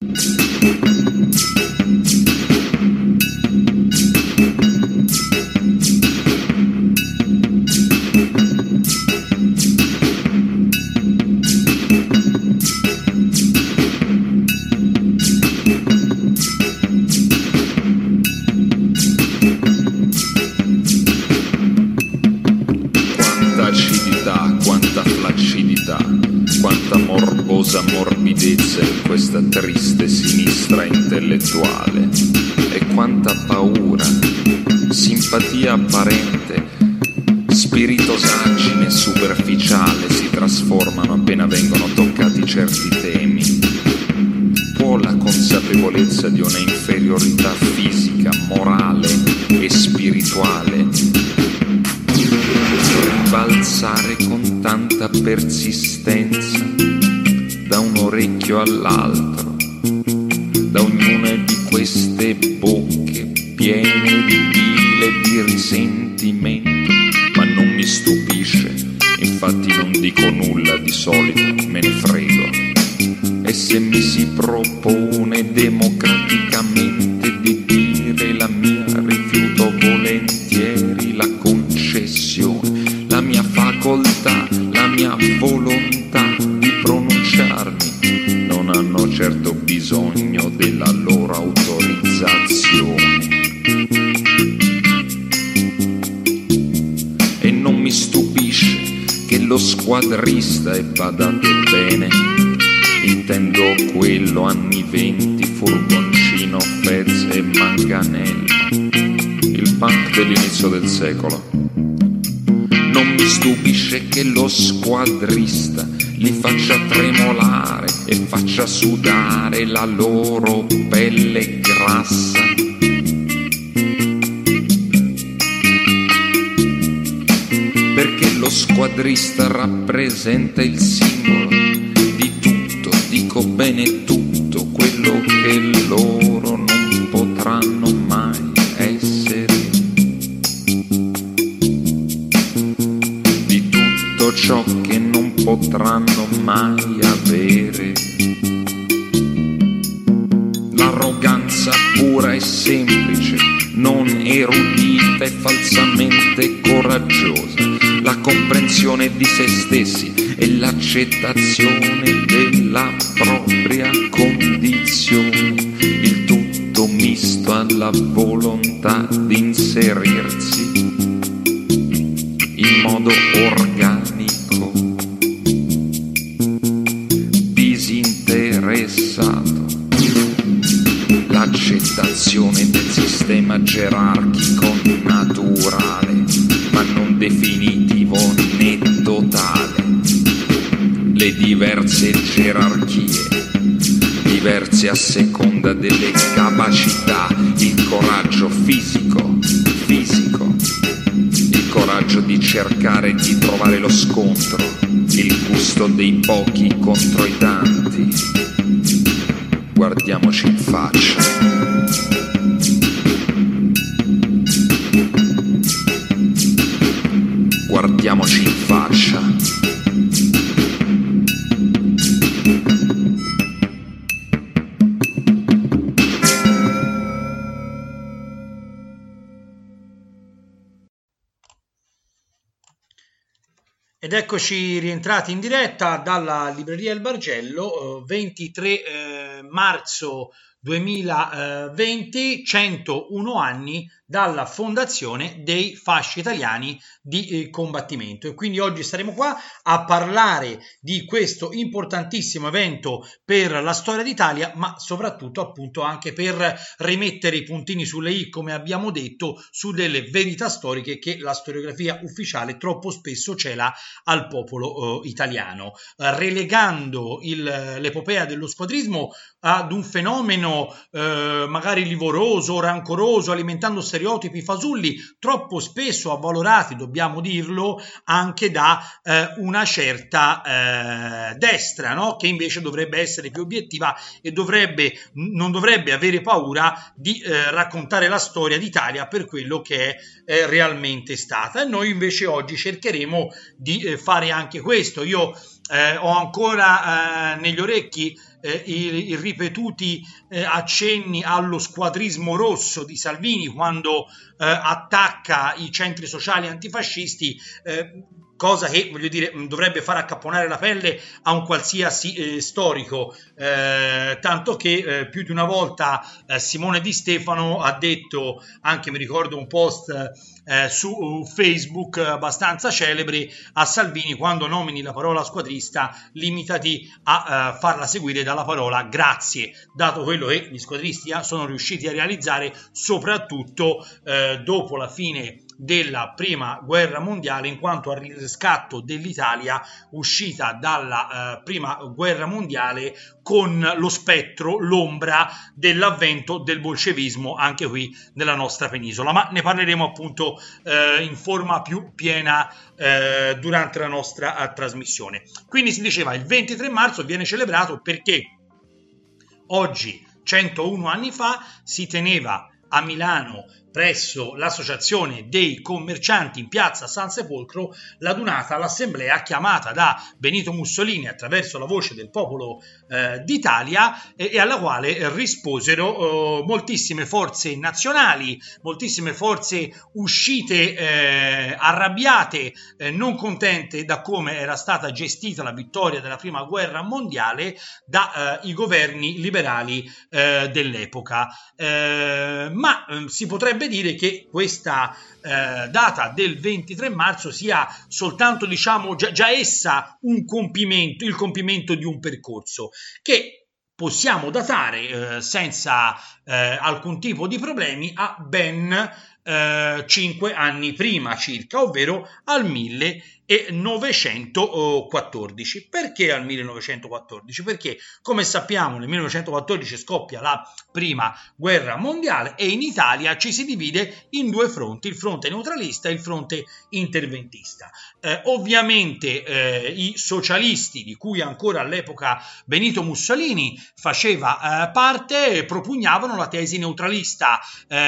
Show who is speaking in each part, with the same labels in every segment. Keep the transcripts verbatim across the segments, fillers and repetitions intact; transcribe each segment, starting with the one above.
Speaker 1: Morbidezza in questa triste sinistra intellettuale e quanta paura, simpatia apparente, spiritosaggine superficiale si trasformano appena vengono toccati certi temi. Può la consapevolezza di una inferiorità fisica, morale e spirituale ribalzare con tanta persistenza da un orecchio all'altro, da ognuna di queste bocche piene di bile e di risentimento, ma non mi stupisce, infatti non dico nulla di solito, me ne frego. E se mi si propone democraticamente di dire la mia, rifiuto volentieri la concessione, la mia facoltà, la mia volontà di pronunciarmi, non hanno certo bisogno della loro autorizzazione. E non mi stupisce che lo squadrista, e badate bene, intendo quello anni venti, furgoncino, Fez e manganello, il punk dell'inizio del secolo. Non mi stupisce che lo squadrista li faccia tremolare e faccia sudare la loro pelle grassa. Perché lo squadrista rappresenta il simbolo di tutto, dico bene tutto, quello che loro non potranno mai essere. Di tutto ciò che non potranno mai avere. L'arroganza pura e semplice, non erudita e falsamente coraggiosa, la comprensione di se stessi e l'accettazione della propria condizione, il tutto misto alla volontà di inserirsi in modo organico, disinteressato, l'accettazione del sistema gerarchico naturale, ma non definitivo né totale, le diverse gerarchie, diverse a seconda delle capacità, il coraggio fisico, fisico, il coraggio di cercare di trovare lo scontro, il gusto dei pochi contro i tanti. Guardiamoci in faccia. Guardiamoci in faccia.
Speaker 2: Ed eccoci rientrati in diretta dalla libreria Il Bargello, ventitré eh, marzo duemilaventi, centouno anni dalla fondazione dei fasci italiani di eh, combattimento, e quindi oggi saremo qua a parlare di questo importantissimo evento per la storia d'Italia, ma soprattutto appunto anche per rimettere i puntini sulle i, come abbiamo detto, su delle verità storiche che la storiografia ufficiale troppo spesso cela al popolo eh, italiano, eh, relegando il, l'epopea dello squadrismo ad un fenomeno eh, magari livoroso, rancoroso, alimentando stereotipi fasulli troppo spesso avvalorati, dobbiamo dirlo, anche da eh, una certa eh, destra, no? Che invece dovrebbe essere più obiettiva e dovrebbe, non dovrebbe avere paura di eh, raccontare la storia d'Italia per quello che è eh, realmente stata. E noi invece oggi cercheremo di eh, fare anche questo. Io eh, ho ancora eh, negli orecchi eh, i, i ripetuti eh, accenni allo squadrismo rosso di Salvini quando eh, attacca i centri sociali antifascisti, eh, cosa che, voglio dire, dovrebbe far accapponare la pelle a un qualsiasi eh, storico, eh, tanto che eh, più di una volta eh, Simone Di Stefano ha detto, anche mi ricordo un post eh, su Facebook abbastanza celebre, a Salvini: quando nomini la parola squadrista limitati a eh, farla seguire dalla parola grazie, dato quello che gli squadristi sono riusciti a realizzare, soprattutto eh, dopo la fine della prima guerra mondiale, in quanto al riscatto dell'Italia uscita dalla eh, prima guerra mondiale con lo spettro, l'ombra dell'avvento del bolscevismo anche qui nella nostra penisola, ma ne parleremo appunto eh, in forma più piena eh, durante la nostra eh, trasmissione. Quindi si diceva il ventitré marzo viene celebrato perché oggi, centouno anni fa, si teneva a Milano, presso l'associazione dei commercianti in piazza San Sepolcro, l'adunata, l'assemblea chiamata da Benito Mussolini attraverso la voce del popolo eh, d'Italia e, e alla quale risposero eh, moltissime forze nazionali, moltissime forze uscite eh, arrabbiate, eh, non contente da come era stata gestita la vittoria della prima guerra mondiale dai eh, governi liberali eh, dell'epoca. Eh, ma eh, si potrebbe dire che questa eh, data del ventitré marzo sia soltanto, diciamo, già, già essa un compimento, il compimento di un percorso che possiamo datare eh, senza eh, alcun tipo di problemi a ben eh, cinque anni prima circa, ovvero al millenovecentoquattordici. Perché al millenovecentoquattordici? Perché, come sappiamo, nel millenovecentoquattordici scoppia la prima guerra mondiale e in Italia ci si divide in due fronti, il fronte neutralista e il fronte interventista. Eh, ovviamente eh, i socialisti, di cui ancora all'epoca Benito Mussolini faceva eh, parte, propugnavano la tesi neutralista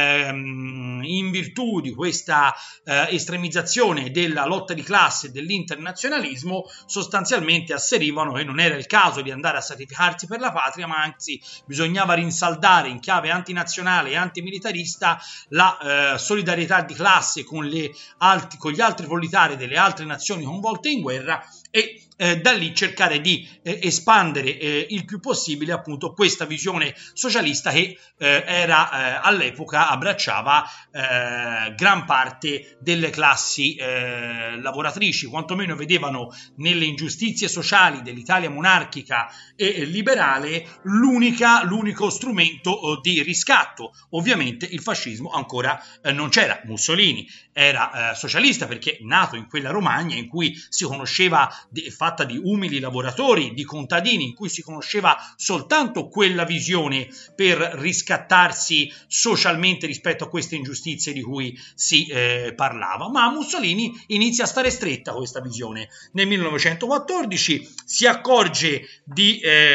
Speaker 2: ehm, in virtù di questa eh, estremizzazione della lotta di classe e dell'internazionalismo. Sostanzialmente asserivano che non era il caso di andare a sacrificarsi per la patria, ma anzi bisognava rinsaldare in chiave antinazionale e antimilitarista la eh, solidarietà di classe con, le alti, con gli altri proletari delle altre nazioni coinvolte in guerra e eh, da lì cercare di eh, espandere eh, il più possibile appunto questa visione socialista che eh, era eh, all'epoca abbracciava eh, gran parte delle classi eh, lavoratrici, quantomeno vedevano nelle ingiustizie sociali dell'Italia monarchica e liberale l'unica, l'unico strumento eh, di riscatto. Ovviamente il fascismo ancora eh, non c'era, Mussolini era eh, socialista perché nato in quella Romagna in cui si conosceva di, fatta di umili lavoratori, di contadini, in cui si conosceva soltanto quella visione per riscattarsi socialmente rispetto a queste ingiustizie di cui si eh, parlava. Ma a Mussolini inizia a stare stretta questa visione. Nel millenovecentoquattordici si accorge di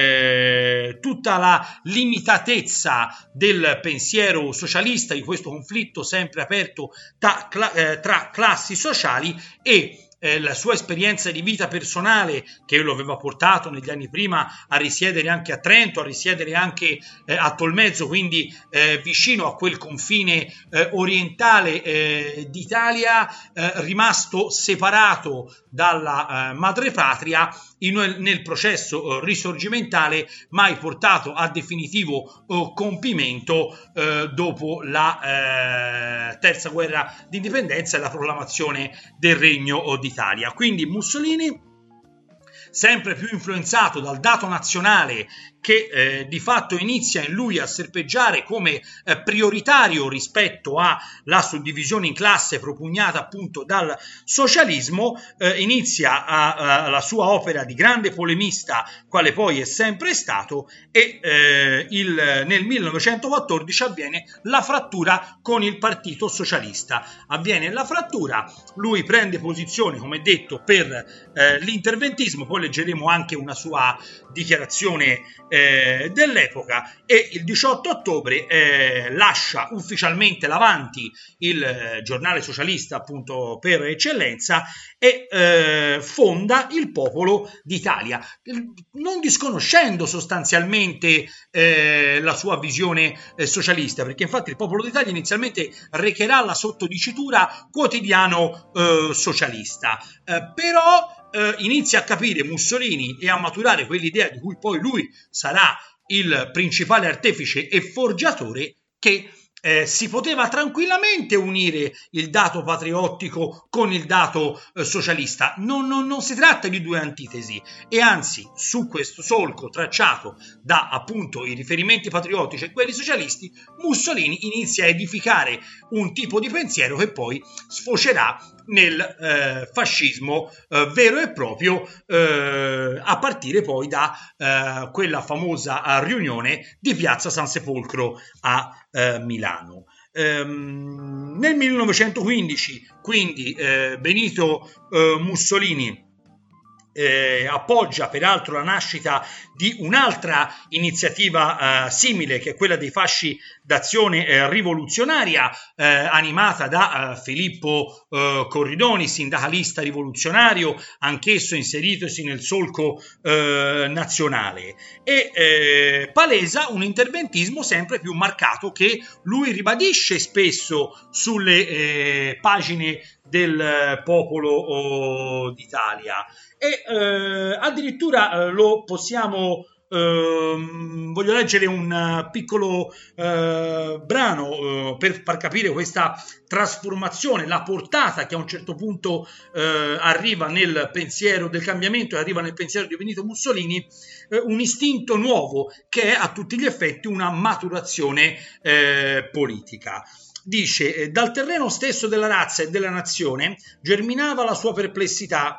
Speaker 2: eh, tutta la limitatezza del pensiero socialista, di questo conflitto sempre aperto tra, eh, tra classi sociali e Eh, la sua esperienza di vita personale, che lo aveva portato negli anni prima a risiedere anche a Trento, a risiedere anche eh, a Tolmezzo, quindi eh, vicino a quel confine eh, orientale eh, d'Italia, eh, rimasto separato dalla eh, madrepatria in, nel processo eh, risorgimentale, mai portato a definitivo eh, compimento eh, dopo la eh, terza guerra d'indipendenza e la proclamazione del Regno d'Italia. Quindi Mussolini, sempre più influenzato dal dato nazionale che eh, di fatto inizia in lui a serpeggiare come eh, prioritario rispetto alla suddivisione in classe propugnata appunto dal socialismo, eh, inizia a, a, la sua opera di grande polemista, quale poi è sempre stato, e eh, il, nel millenovecentoquattordici avviene la frattura con il Partito Socialista. Avviene la frattura, lui prende posizione, come detto, per eh, l'interventismo, poi leggeremo anche una sua dichiarazione eh, dell'epoca, e il diciotto ottobre eh, lascia ufficialmente l'Avanti, il eh, giornale socialista appunto per eccellenza, e eh, fonda il Popolo d'Italia, non disconoscendo sostanzialmente eh, la sua visione eh, socialista, perché infatti il Popolo d'Italia inizialmente recherà la sottodicitura quotidiano eh, socialista, eh, però eh, inizia a capire Mussolini e a maturare quell'idea di cui poi lui sarà il principale artefice e forgiatore, che Eh, si poteva tranquillamente unire il dato patriottico con il dato eh, socialista. Non, non, non si tratta di due antitesi, e anzi, su questo solco tracciato da appunto i riferimenti patriottici e quelli socialisti, Mussolini inizia a edificare un tipo di pensiero che poi sfocerà nel eh, fascismo eh, vero e proprio, eh, a partire poi da eh, quella famosa eh, riunione di Piazza San Sepolcro a eh, Milano. Ehm, nel millenovecentoquindici, quindi, eh, Benito eh, Mussolini Eh, appoggia peraltro la nascita di un'altra iniziativa eh, simile, che è quella dei fasci d'azione eh, rivoluzionaria, eh, animata da eh, Filippo eh, Corridoni, sindacalista rivoluzionario, anch'esso inseritosi nel solco eh, nazionale, e eh, palesa un interventismo sempre più marcato, che lui ribadisce spesso sulle eh, pagine del Popolo oh, d'Italia. E eh, addirittura eh, lo possiamo, eh, voglio leggere un uh, piccolo uh, brano uh, per far capire questa trasformazione, la portata che a un certo punto uh, arriva nel pensiero del cambiamento, e arriva nel pensiero di Benito Mussolini, uh, un istinto nuovo che è a tutti gli effetti una maturazione uh, politica. Dice: dal terreno stesso della razza e della nazione germinava la sua perplessità.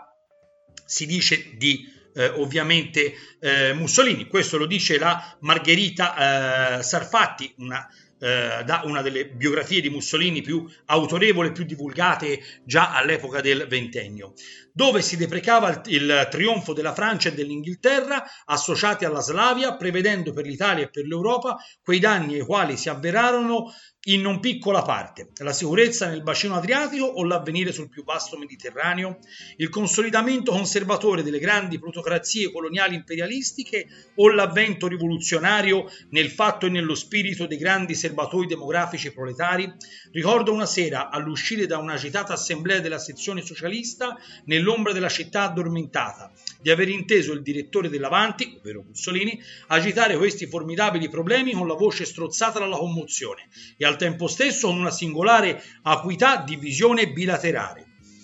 Speaker 2: Si dice di eh, ovviamente eh, Mussolini, questo lo dice la Margherita eh, Sarfatti, una, eh, da una delle biografie di Mussolini più autorevoli e più divulgate già all'epoca del ventennio, dove si deprecava il, il trionfo della Francia e dell'Inghilterra associati alla Slavia, prevedendo per l'Italia e per l'Europa quei danni ai quali si avverarono in non piccola parte: la sicurezza nel bacino adriatico o l'avvenire sul più vasto Mediterraneo, il consolidamento conservatore delle grandi plutocrazie coloniali imperialistiche o l'avvento rivoluzionario nel fatto e nello spirito dei grandi serbatoi demografici proletari. Ricordo una sera, all'uscire da un'agitata assemblea della sezione socialista nell'ombra della città addormentata, di aver inteso il direttore dell'Avanti, ovvero Mussolini, agitare questi formidabili problemi con la voce strozzata dalla commozione e al tempo stesso con una singolare acuità di visione bilaterale.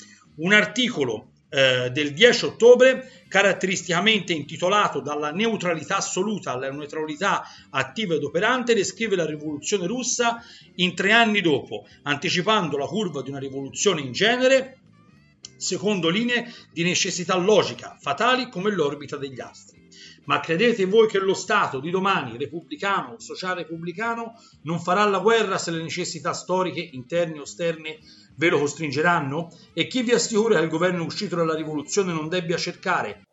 Speaker 2: Un articolo eh, del dieci ottobre, caratteristicamente intitolato "Dalla neutralità assoluta alla neutralità attiva ed operante", descrive la rivoluzione russa in tre anni dopo, anticipando la curva di una rivoluzione in genere secondo linee di necessità logica, fatali come l'orbita degli astri. Ma credete voi che lo Stato di domani, repubblicano o social-repubblicano, non farà la guerra se le necessità storiche, interne o esterne, ve lo costringeranno? E chi vi assicura che il governo uscito dalla rivoluzione non debba cercare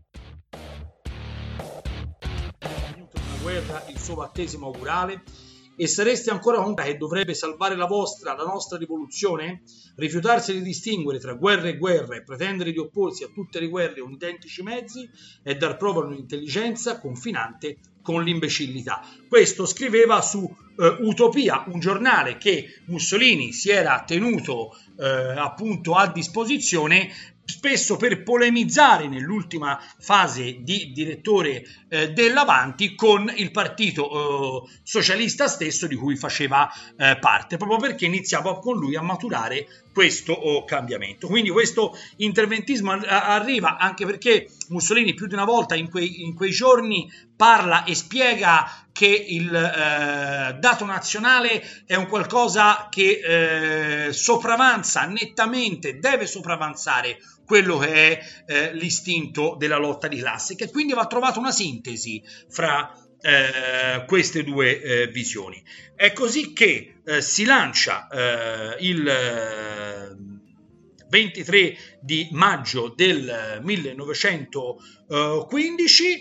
Speaker 2: una guerra il suo battesimo augurale? E sareste ancora convinti che dovrebbe salvare la vostra, la nostra rivoluzione? Rifiutarsi di distinguere tra guerra e guerra e pretendere di opporsi a tutte le guerre con identici mezzi è dar prova di un'intelligenza confinante con l'imbecillità. Questo scriveva su eh, Utopia, un giornale che Mussolini si era tenuto eh, appunto a disposizione, spesso per polemizzare nell'ultima fase di direttore eh, dell'Avanti con il partito eh, socialista stesso di cui faceva eh, parte, proprio perché iniziava con lui a maturare questo oh, cambiamento. Quindi questo interventismo a- arriva anche perché Mussolini più di una volta in quei, in quei giorni parla e spiega che il eh, dato nazionale è un qualcosa che eh, sopravanza nettamente, deve sopravanzare quello che è eh, l'istinto della lotta di classe, che quindi va trovata una sintesi fra eh, queste due eh, visioni. È così che eh, si lancia eh, il eh, ventitré di maggio del millenovecentoquindici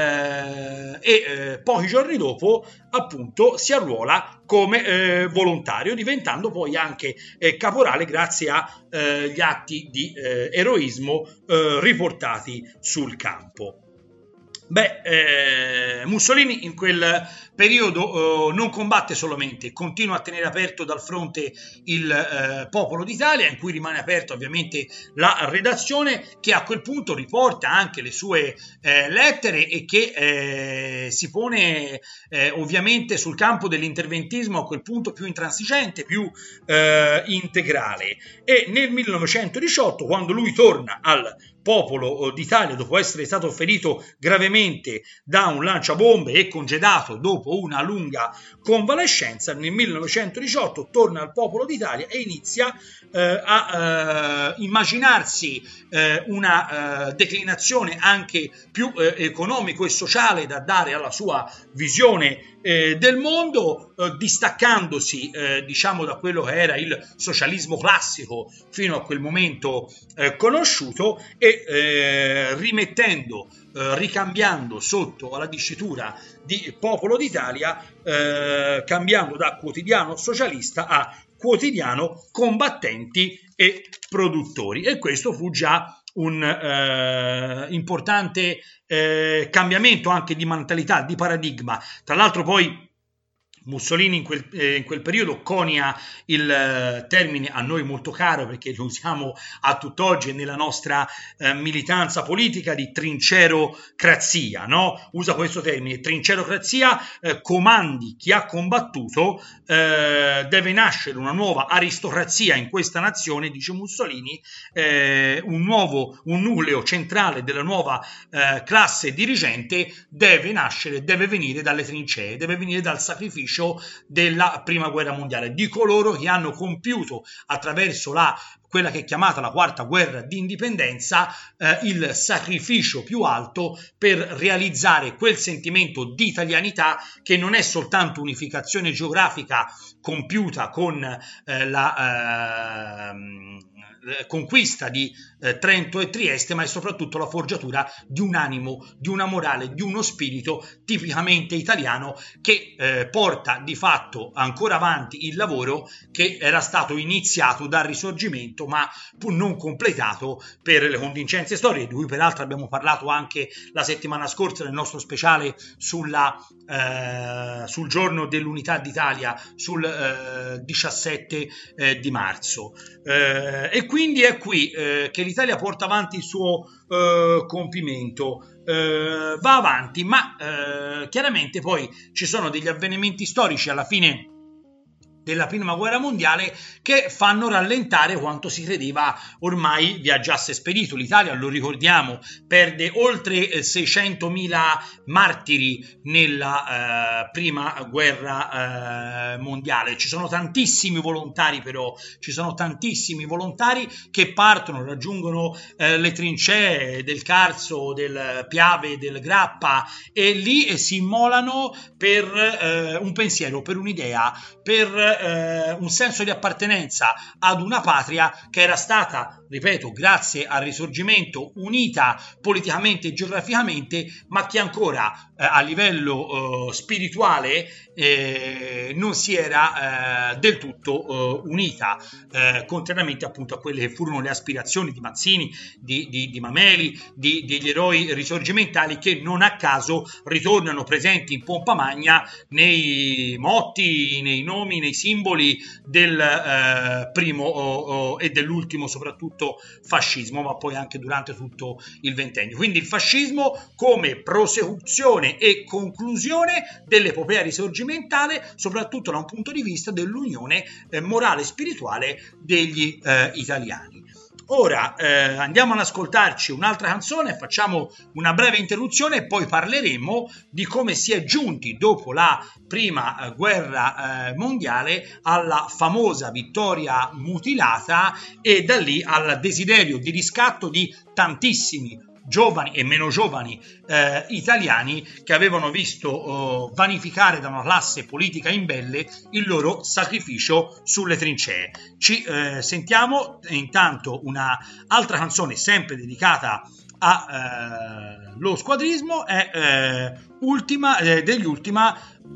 Speaker 2: eh, e eh, pochi giorni dopo appunto si arruola come eh, volontario, diventando poi anche eh, caporale grazie agli eh, atti di eh, eroismo eh, riportati sul campo. Beh, eh, Mussolini in quel periodo eh, non combatte solamente, continua a tenere aperto dal fronte il eh, Popolo d'Italia, in cui rimane aperta ovviamente la redazione, che a quel punto riporta anche le sue eh, lettere e che eh, si pone eh, ovviamente sul campo dell'interventismo a quel punto più intransigente, più eh, integrale. E nel millenovecentodiciotto, quando lui torna al Popolo d'Italia dopo essere stato ferito gravemente da un lanciabombe e congedato dopo una lunga convalescenza, nel millenovecentodiciotto torna al Popolo d'Italia e inizia eh, a eh, immaginarsi eh, una eh, declinazione anche più eh, economico e sociale da dare alla sua visione eh, del mondo, eh, distaccandosi eh, diciamo da quello che era il socialismo classico fino a quel momento eh, conosciuto, e eh, rimettendo, eh, ricambiando sotto alla dicitura di Popolo d'Italia, eh, cambiando da quotidiano socialista a quotidiano combattenti e produttori. E questo fu già un eh, importante eh, cambiamento anche di mentalità, di paradigma. Tra l'altro poi Mussolini in quel, eh, in quel periodo conia il eh, termine a noi molto caro, perché lo usiamo a tutt'oggi nella nostra eh, militanza politica, di trincerocrazia, no? Usa questo termine, trincerocrazia, eh, comandi chi ha combattuto, eh, deve nascere una nuova aristocrazia in questa nazione, dice Mussolini, eh, un nuovo, un nucleo centrale della nuova eh, classe dirigente deve nascere, deve venire dalle trincee, deve venire dal sacrificio della prima guerra mondiale, di coloro che hanno compiuto attraverso la quella che è chiamata la quarta guerra d'indipendenza, eh, il sacrificio più alto per realizzare quel sentimento di italianità che non è soltanto unificazione geografica compiuta con eh, la eh, conquista di eh, Trento e Trieste, ma è soprattutto la forgiatura di un animo, di una morale, di uno spirito tipicamente italiano che eh, porta di fatto ancora avanti il lavoro che era stato iniziato dal Risorgimento ma pur non completato per le contingenze storiche, di cui peraltro abbiamo parlato anche la settimana scorsa nel nostro speciale sulla, eh, sul giorno dell'Unità d'Italia, sul eh, diciassette eh, di marzo. Eh, e quindi è qui eh, che l'Italia porta avanti il suo eh, compimento, eh, va avanti, ma eh, chiaramente poi ci sono degli avvenimenti storici alla fine della prima guerra mondiale che fanno rallentare quanto si credeva ormai viaggiasse spedito. L'Italia, lo ricordiamo, perde oltre seicentomila martiri nella eh, prima guerra eh, mondiale. Ci sono tantissimi volontari, però ci sono tantissimi volontari che partono, raggiungono eh, le trincee del Carso, del Piave, del Grappa, e lì si immolano per eh, un pensiero, per un'idea, per eh, un senso di appartenenza ad una patria che era stata, ripeto, grazie al Risorgimento, unita politicamente e geograficamente, ma che ancora eh, a livello eh, spirituale eh, non si era eh, del tutto eh, unita, eh, contrariamente appunto a quelle che furono le aspirazioni di Mazzini, di, di, di Mameli, di, degli eroi risorgimentali, che non a caso ritornano presenti in pompa magna nei motti, nei nomi, nei simboli del eh, primo oh, oh, e dell'ultimo soprattutto fascismo, ma poi anche durante tutto il ventennio. Quindi il fascismo come prosecuzione e conclusione dell'epopea risorgimentale, soprattutto da un punto di vista dell'unione eh, morale e spirituale degli eh, italiani. Ora eh, andiamo ad ascoltarci un'altra canzone, facciamo una breve interruzione e poi parleremo di come si è giunti dopo la prima eh, guerra eh, mondiale alla famosa vittoria mutilata, e da lì al desiderio di riscatto di tantissimi giovani e meno giovani eh, italiani che avevano visto oh, vanificare da una classe politica imbelle il loro sacrificio sulle trincee. Ci eh, sentiamo intanto una altra canzone sempre dedicata allo eh, squadrismo, è eh, ultima eh, degli Ultima.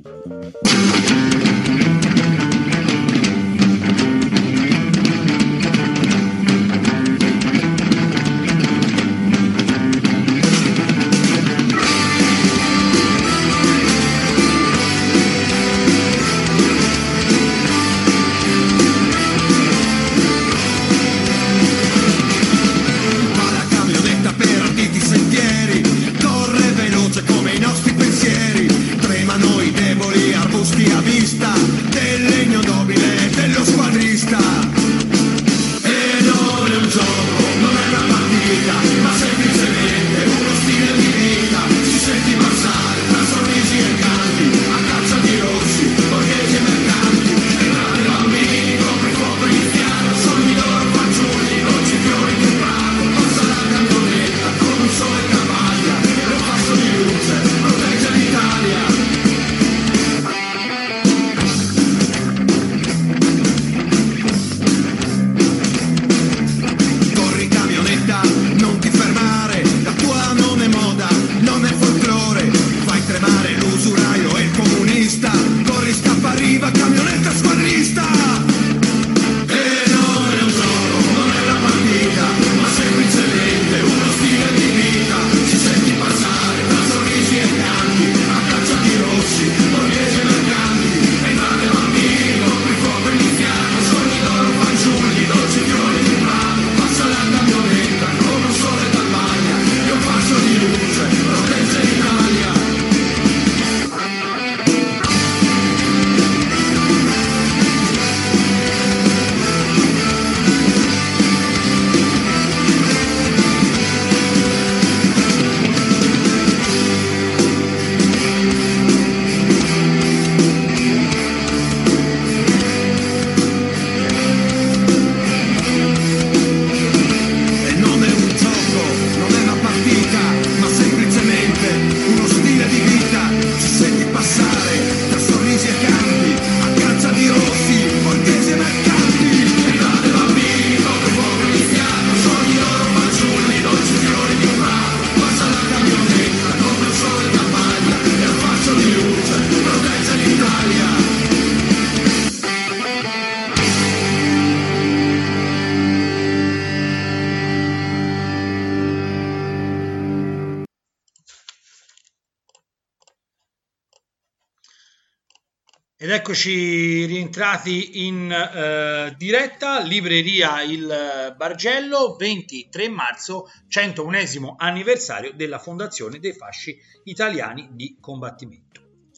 Speaker 2: Ed eccoci rientrati in eh, diretta, libreria Il Bargello, ventitré marzo, centounesimo anniversario della fondazione dei fasci italiani di combattimento.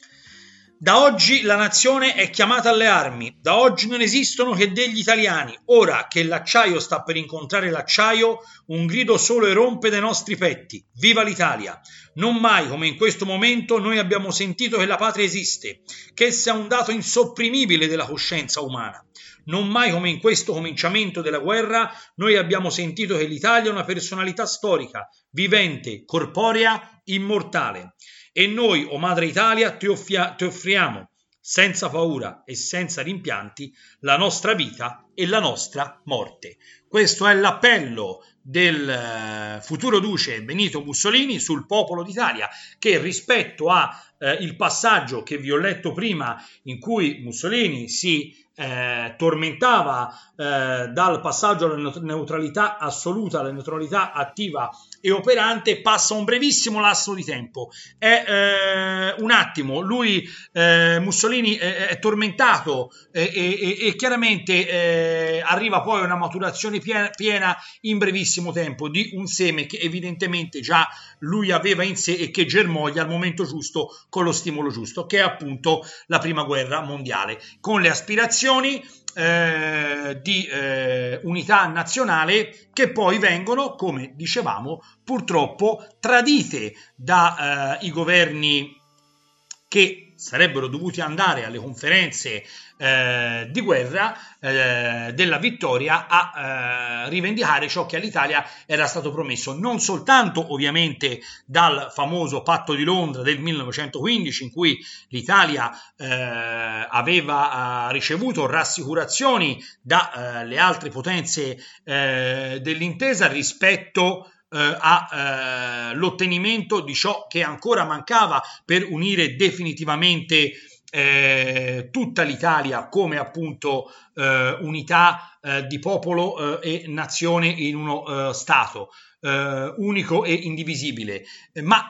Speaker 2: Da oggi la nazione è chiamata alle armi, da oggi non esistono che degli italiani, ora che l'acciaio sta per incontrare l'acciaio, un grido solo erompe dai nostri petti, viva l'Italia! Non mai come in questo momento noi abbiamo sentito che la patria esiste, che essa è un dato insopprimibile della coscienza umana. Non mai come in questo cominciamento della guerra noi abbiamo sentito che l'Italia è una personalità storica, vivente, corporea, immortale. E noi, o Madre Italia, ti, offia, ti offriamo, senza paura e senza rimpianti, la nostra vita e la nostra morte. Questo è l'appello del futuro duce Benito Mussolini sul popolo d'Italia, che rispetto a eh, il passaggio che vi ho letto prima, in cui Mussolini si eh, tormentava eh, dal passaggio alla neutralità assoluta alla neutralità attiva e operante, passa un brevissimo lasso di tempo, è eh, un attimo, lui eh, Mussolini è, è tormentato e, e, e chiaramente eh, arriva poi a una maturazione piena, piena in brevissimo tempo di un seme che evidentemente già lui aveva in sé e che germoglia al momento giusto con lo stimolo giusto, che è appunto la prima guerra mondiale, con le aspirazioni eh, di eh, unità nazionale che poi vengono, come dicevamo, purtroppo tradite dai eh, governi che sarebbero dovuti andare alle conferenze eh, di guerra eh, della vittoria a eh, rivendicare ciò che all'Italia era stato promesso, non soltanto ovviamente dal famoso patto di Londra del millenovecentoquindici, in cui l'Italia eh, aveva eh, ricevuto rassicurazioni dalle eh, altre potenze eh, dell'intesa rispetto eh, all'ottenimento eh, di ciò che ancora mancava per unire definitivamente Eh, tutta l'Italia come appunto eh, unità eh, di popolo eh, e nazione in uno eh, Stato eh, unico e indivisibile, ma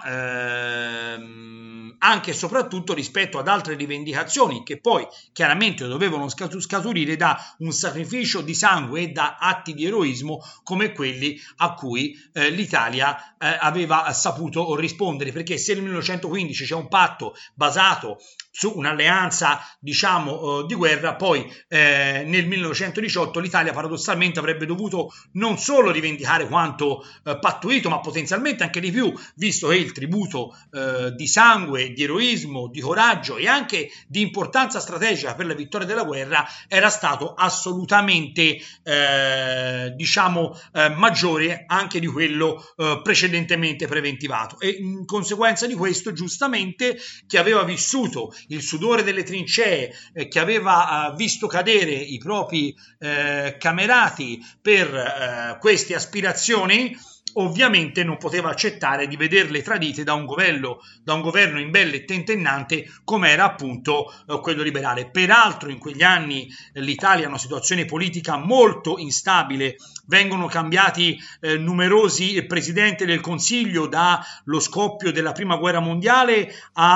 Speaker 2: ehm, anche e soprattutto rispetto ad altre rivendicazioni che poi chiaramente dovevano scaturire da un sacrificio di sangue e da atti di eroismo come quelli a cui eh, l'Italia eh, aveva saputo rispondere, perché se nel millenovecentoquindici c'è un patto basato su un'alleanza diciamo eh, di guerra, poi eh, nel millenovecentodiciotto l'Italia paradossalmente avrebbe dovuto non solo rivendicare quanto eh, pattuito, ma potenzialmente anche di più, visto che il tributo eh, di sangue, di eroismo, di coraggio e anche di importanza strategica per la vittoria della guerra era stato assolutamente eh, diciamo eh, maggiore anche di quello eh, precedentemente preventivato, e in conseguenza di questo giustamente chi aveva vissuto il sudore delle trincee, eh, che aveva eh, visto cadere i propri eh, camerati per eh, queste aspirazioni, ovviamente non poteva accettare di vederle tradite da un governo, da un governo imbelle e tentennante come era appunto eh, quello liberale. Peraltro in quegli anni eh, l'Italia ha una situazione politica molto instabile, vengono cambiati eh, numerosi presidenti del Consiglio dallo scoppio della Prima Guerra Mondiale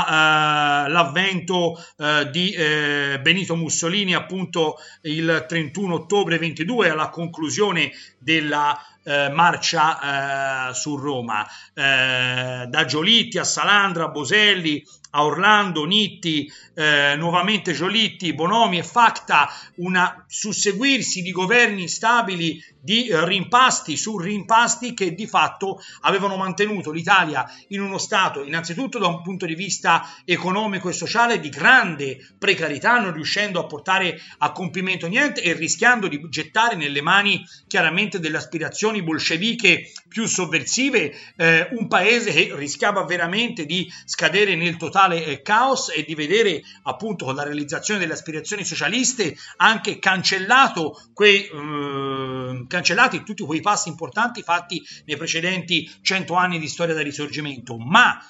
Speaker 2: all'avvento eh, eh, di eh, Benito Mussolini appunto il trentuno ottobre ventidue, alla conclusione della Eh, marcia eh, su Roma, eh, da Giolitti a Salandra, a Boselli, a Orlando, Nitti, eh, nuovamente Giolitti, Bonomi e Facta, un susseguirsi di governi instabili, di eh, rimpasti su rimpasti che di fatto avevano mantenuto l'Italia in uno stato innanzitutto da un punto di vista economico e sociale di grande precarietà, non riuscendo a portare a compimento niente e rischiando di gettare nelle mani chiaramente delle aspirazioni bolsceviche più sovversive eh, un paese che rischiava veramente di scadere nel totale eh, caos e di vedere appunto con la realizzazione delle aspirazioni socialiste anche cancellato quei eh, cancellati tutti quei passi importanti fatti nei precedenti cento anni di storia del Risorgimento, ma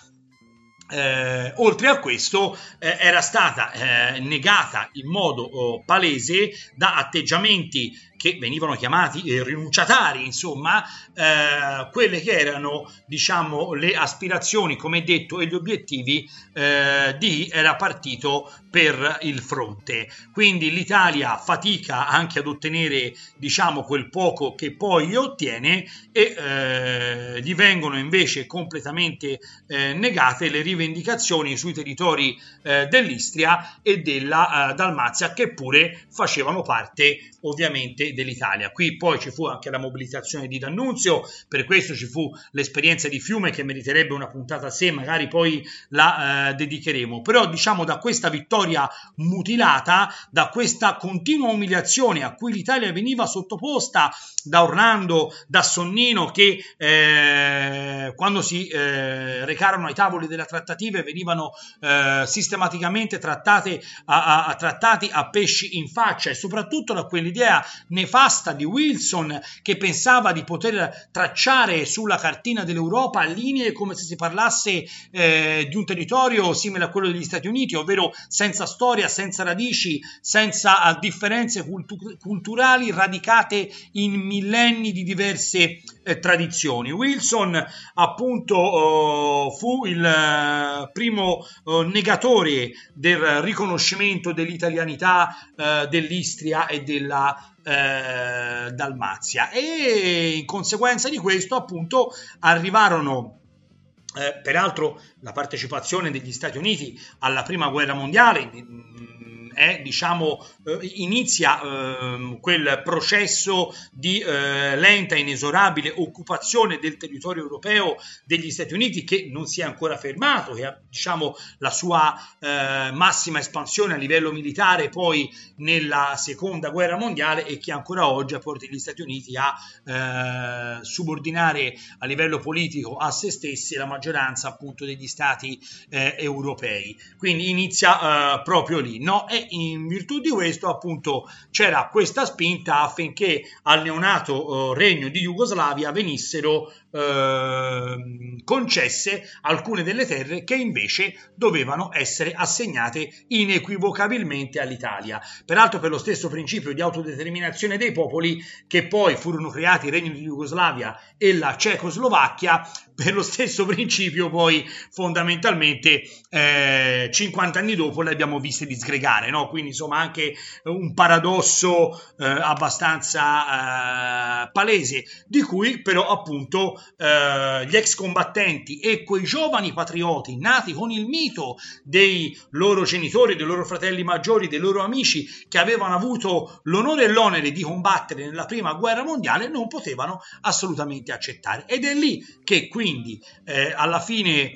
Speaker 2: Eh, oltre a questo eh, era stata eh, negata in modo oh, palese da atteggiamenti che venivano chiamati eh, rinunciatari, insomma, eh, quelle che erano, diciamo, le aspirazioni, come detto, e gli obiettivi eh, di chi era partito per il fronte. Quindi l'Italia fatica anche ad ottenere, diciamo, quel poco che poi ottiene e eh, gli vengono invece completamente eh, negate le rivendicazioni sui territori eh, dell'Istria e della eh, Dalmazia, che pure facevano parte ovviamente dell'Italia. Qui poi ci fu anche la mobilitazione di D'Annunzio, per questo ci fu l'esperienza di Fiume che meriterebbe una puntata a sé, magari poi la eh, dedicheremo. Però diciamo da questa vittoria mutilata, da questa continua umiliazione a cui l'Italia veniva sottoposta da Orlando, da Sonnino, che eh, quando si eh, recarono ai tavoli della trattative venivano eh, sistematicamente trattate a, a, a trattati a pesci in faccia, e soprattutto da quell'idea nefasta di Wilson che pensava di poter tracciare sulla cartina dell'Europa linee come se si parlasse eh, di un territorio simile a quello degli Stati Uniti, ovvero senza storia, senza radici, senza differenze cultu- culturali radicate in millenni di diverse eh, tradizioni. Wilson appunto oh, fu il eh, primo oh, negatore del riconoscimento dell'italianità eh, dell'Istria e della eh, Dalmazia, e in conseguenza di questo appunto arrivarono Eh, peraltro la partecipazione degli Stati Uniti alla Prima Guerra Mondiale mh, è, diciamo, eh, inizia eh, quel processo di eh, lenta e inesorabile occupazione del territorio europeo degli Stati Uniti, che non si è ancora fermato, che ha, diciamo, la sua eh, massima espansione a livello militare poi nella seconda guerra mondiale, e che ancora oggi porta gli Stati Uniti a eh, subordinare a livello politico a se stessi la maggioranza appunto degli stati eh, europei. Quindi inizia eh, proprio lì, no? E in virtù di questo appunto c'era questa spinta affinché al neonato eh, regno di Jugoslavia venissero eh, concesse alcune delle terre che invece dovevano essere assegnate inequivocabilmente all'Italia. Peraltro per lo stesso principio di autodeterminazione dei popoli che poi furono creati il regno di Jugoslavia e la Cecoslovacchia, per lo stesso principio poi fondamentalmente eh, cinquanta anni dopo le abbiamo viste disgregare, no? Quindi insomma anche un paradosso eh, abbastanza eh, palese, di cui però appunto eh, gli ex combattenti e quei giovani patrioti nati con il mito dei loro genitori, dei loro fratelli maggiori, dei loro amici che avevano avuto l'onore e l'onere di combattere nella prima guerra mondiale, non potevano assolutamente accettare. Ed è lì che quindi Quindi eh, alla fine,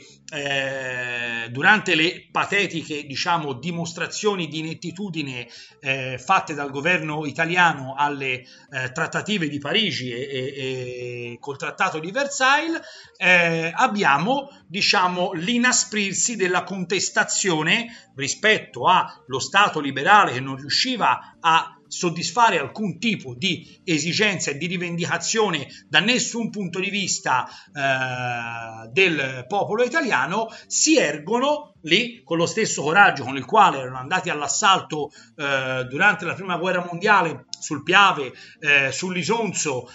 Speaker 2: eh, durante le patetiche, diciamo, dimostrazioni di inettitudine eh, fatte dal governo italiano alle eh, trattative di Parigi e, e, e col trattato di Versailles, eh, abbiamo, diciamo, l'inasprirsi della contestazione rispetto allo Stato liberale che non riusciva a soddisfare alcun tipo di esigenza e di rivendicazione da nessun punto di vista eh, del popolo italiano. Si ergono lì con lo stesso coraggio con il quale erano andati all'assalto eh, durante la prima guerra mondiale sul Piave, eh, sull'Isonzo,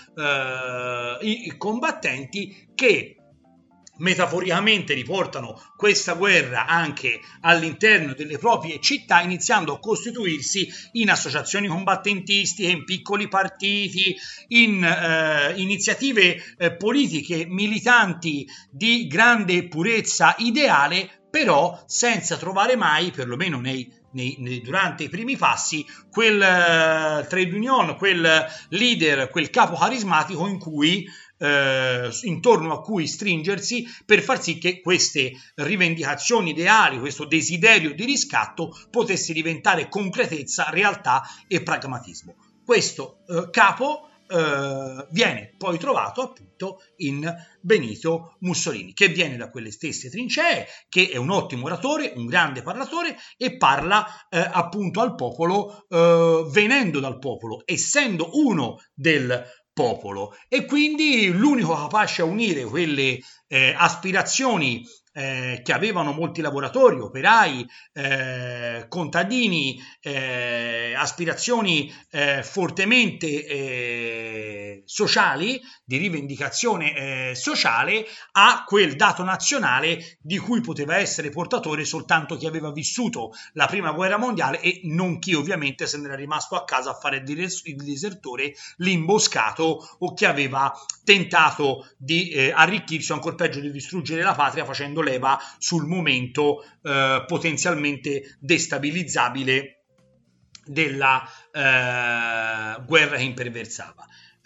Speaker 2: eh, i, i combattenti che metaforicamente riportano questa guerra anche all'interno delle proprie città, iniziando a costituirsi in associazioni combattentistiche, in piccoli partiti, in eh, iniziative eh, politiche militanti di grande purezza ideale, però senza trovare mai, perlomeno nei Nei, nei, durante i primi passi, quel uh, trade union, quel leader, quel capo carismatico in cui eh, intorno a cui stringersi per far sì che queste rivendicazioni ideali, questo desiderio di riscatto potesse diventare concretezza, realtà e pragmatismo. Questo eh, capo Uh, viene poi trovato appunto in Benito Mussolini, che viene da quelle stesse trincee, che è un ottimo oratore, un grande parlatore e parla uh, appunto al popolo, uh, venendo dal popolo, essendo uno del popolo, e quindi l'unico capace a unire quelle eh, aspirazioni Eh, che avevano molti lavoratori, operai, eh, contadini, eh, aspirazioni eh, fortemente eh, sociali, di rivendicazione eh, sociale, a quel dato nazionale di cui poteva essere portatore soltanto chi aveva vissuto la prima guerra mondiale e non chi ovviamente se n'era rimasto a casa a fare il disertore, l'imboscato o chi aveva tentato di eh, arricchirsi o ancor peggio di distruggere la patria facendo leva sul momento eh, potenzialmente destabilizzabile della eh, guerra che imperversava.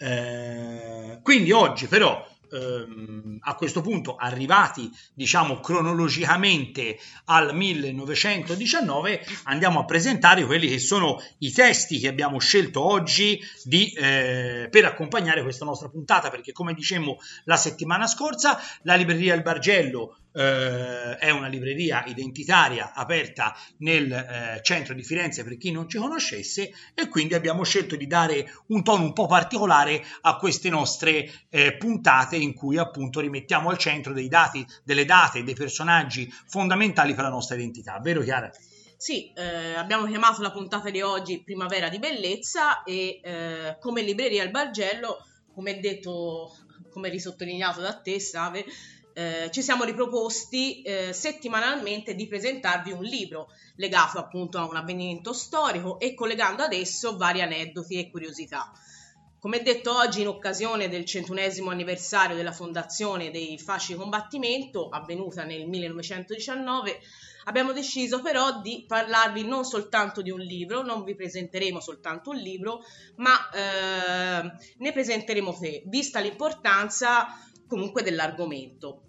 Speaker 2: Eh, quindi oggi però ehm, a questo punto, arrivati diciamo cronologicamente al millenovecentodiciannove, andiamo a presentare quelli che sono i testi che abbiamo scelto oggi di, eh, per accompagnare questa nostra puntata, perché come dicemmo la settimana scorsa la libreria Il Bargello Uh, è una libreria identitaria aperta nel uh, centro di Firenze per chi non ci conoscesse, e quindi abbiamo scelto di dare un tono un po' particolare a queste nostre uh, puntate in cui appunto rimettiamo al centro dei dati, delle date e dei personaggi fondamentali per la nostra identità, vero Chiara?
Speaker 3: Sì, eh, abbiamo chiamato la puntata di oggi Primavera di Bellezza e eh, come libreria Il Bargello, come detto, come risottolineato da te Save, Eh, ci siamo riproposti eh, settimanalmente di presentarvi un libro legato appunto a un avvenimento storico e collegando ad esso vari aneddoti e curiosità. Come detto, oggi, in occasione del centunesimo anniversario della fondazione dei Fasci di Combattimento, avvenuta nel millenovecentodiciannove, abbiamo deciso però di parlarvi non soltanto di un libro, non vi presenteremo soltanto un libro, ma eh, ne presenteremo tre, vista l'importanza comunque dell'argomento.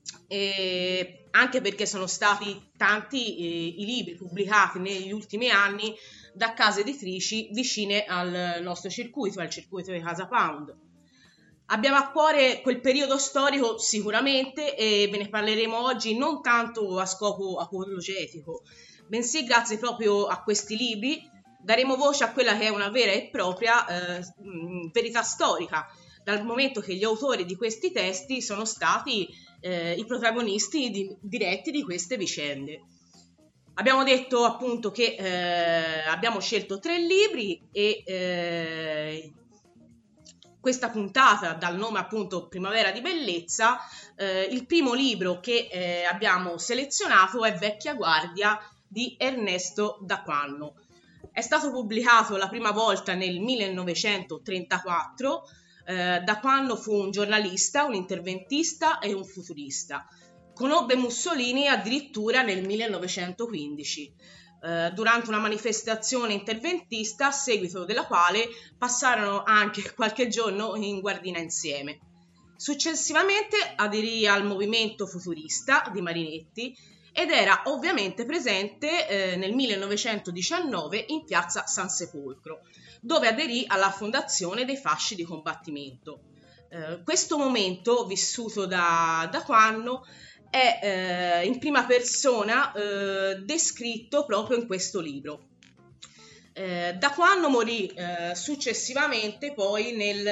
Speaker 3: E anche perché sono stati tanti eh, i libri pubblicati negli ultimi anni da case editrici vicine al nostro circuito, al circuito di Casa Pound. Abbiamo a cuore quel periodo storico sicuramente, e ve ne parleremo oggi non tanto a scopo apologetico, bensì grazie proprio a questi libri daremo voce a quella che è una vera e propria eh, verità storica, dal momento che gli autori di questi testi sono stati eh, i protagonisti di, diretti di queste vicende. Abbiamo detto appunto che eh, abbiamo scelto tre libri e eh, questa puntata, dal nome appunto Primavera di Bellezza, eh, il primo libro che eh, abbiamo selezionato è Vecchia Guardia di Ernesto Daquanno. È stato pubblicato la prima volta nel millenovecentotrentaquattro. Eh, Daquanno fu un giornalista, un interventista e un futurista. Conobbe Mussolini addirittura nel millenovecentoquindici, eh, durante una manifestazione interventista, a seguito della quale passarono anche qualche giorno in guardina insieme. Successivamente aderì al movimento futurista di Marinetti ed era ovviamente presente eh, nel millenovecentodiciannove in piazza San Sepolcro, dove aderì alla fondazione dei Fasci di Combattimento. Eh, questo momento, vissuto da Daquanno, è eh, in prima persona eh, descritto proprio in questo libro. Eh, Daquanno morì eh, successivamente poi nel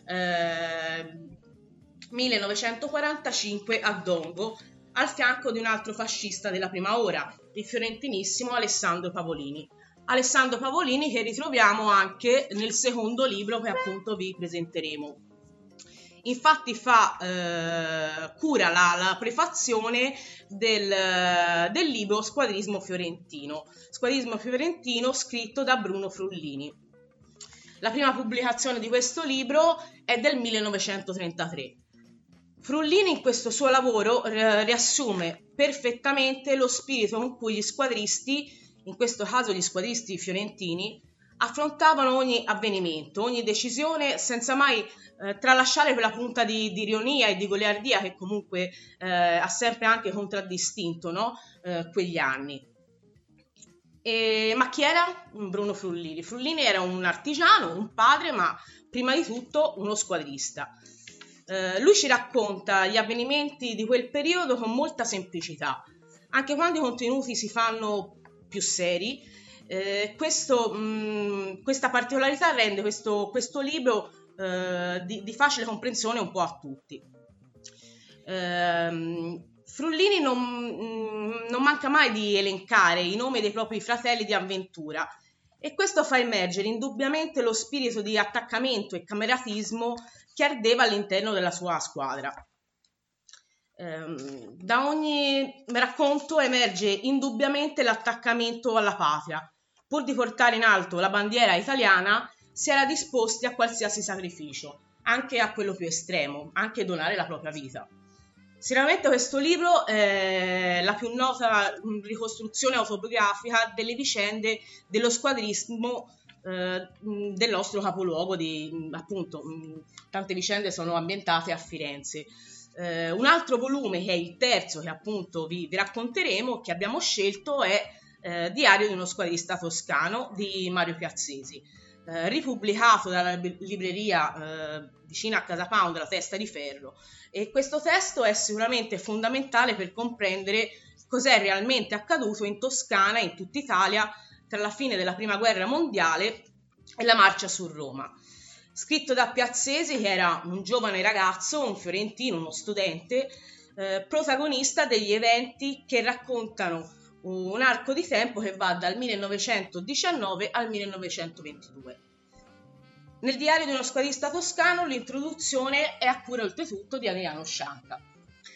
Speaker 3: eh, millenovecentoquarantacinque a Dongo, al fianco di un altro fascista della prima ora, il fiorentinissimo Alessandro Pavolini. Alessandro Pavolini che ritroviamo anche nel secondo libro che appunto vi presenteremo. Infatti fa eh, cura la, la prefazione del, del libro Squadrismo Fiorentino, Squadrismo Fiorentino scritto da Bruno Frullini. La prima pubblicazione di questo libro è del millenovecentotrentatré. Frullini in questo suo lavoro eh, riassume perfettamente lo spirito con cui gli squadristi, in questo caso gli squadristi fiorentini, affrontavano ogni avvenimento, ogni decisione, senza mai eh, tralasciare quella punta di, di ironia e di goliardia che comunque eh, ha sempre anche contraddistinto, no? eh, quegli anni. E, ma chi era Bruno Frullini? Frullini era un artigiano, un padre, ma prima di tutto uno squadrista. Eh, lui ci racconta gli avvenimenti di quel periodo con molta semplicità, anche quando i contenuti si fanno più seri. Eh, questo, mh, questa particolarità rende questo, questo libro eh, di, di facile comprensione un po' a tutti. Eh, Frullini non, mh, non manca mai di elencare i nomi dei propri fratelli di avventura, e questo fa emergere indubbiamente lo spirito di attaccamento e cameratismo che ardeva all'interno della sua squadra. Eh, da ogni racconto emerge indubbiamente l'attaccamento alla patria. Pur di portare in alto la bandiera italiana, si era disposti a qualsiasi sacrificio, anche a quello più estremo, anche donare la propria vita. Sicuramente questo libro è la più nota ricostruzione autobiografica delle vicende dello squadrismo eh, del nostro capoluogo, di, appunto, tante vicende sono ambientate a Firenze. Eh, un altro volume, che è il terzo, che appunto vi, vi racconteremo, che abbiamo scelto, è Eh, Diario di uno squadrista toscano di Mario Piazzesi, eh, ripubblicato dalla libreria eh, vicina a Casa Pound, La Testa di Ferro, e questo testo è sicuramente fondamentale per comprendere cos'è realmente accaduto in Toscana e in tutta Italia tra la fine della Prima Guerra Mondiale e la marcia su Roma. Scritto da Piazzesi, che era un giovane ragazzo, un fiorentino, uno studente, eh, protagonista degli eventi che raccontano un arco di tempo che va dal millenovecentodiciannove al millenovecentoventidue. Nel Diario di uno squadrista toscano l'introduzione è a cura oltretutto di Adriano Scianca.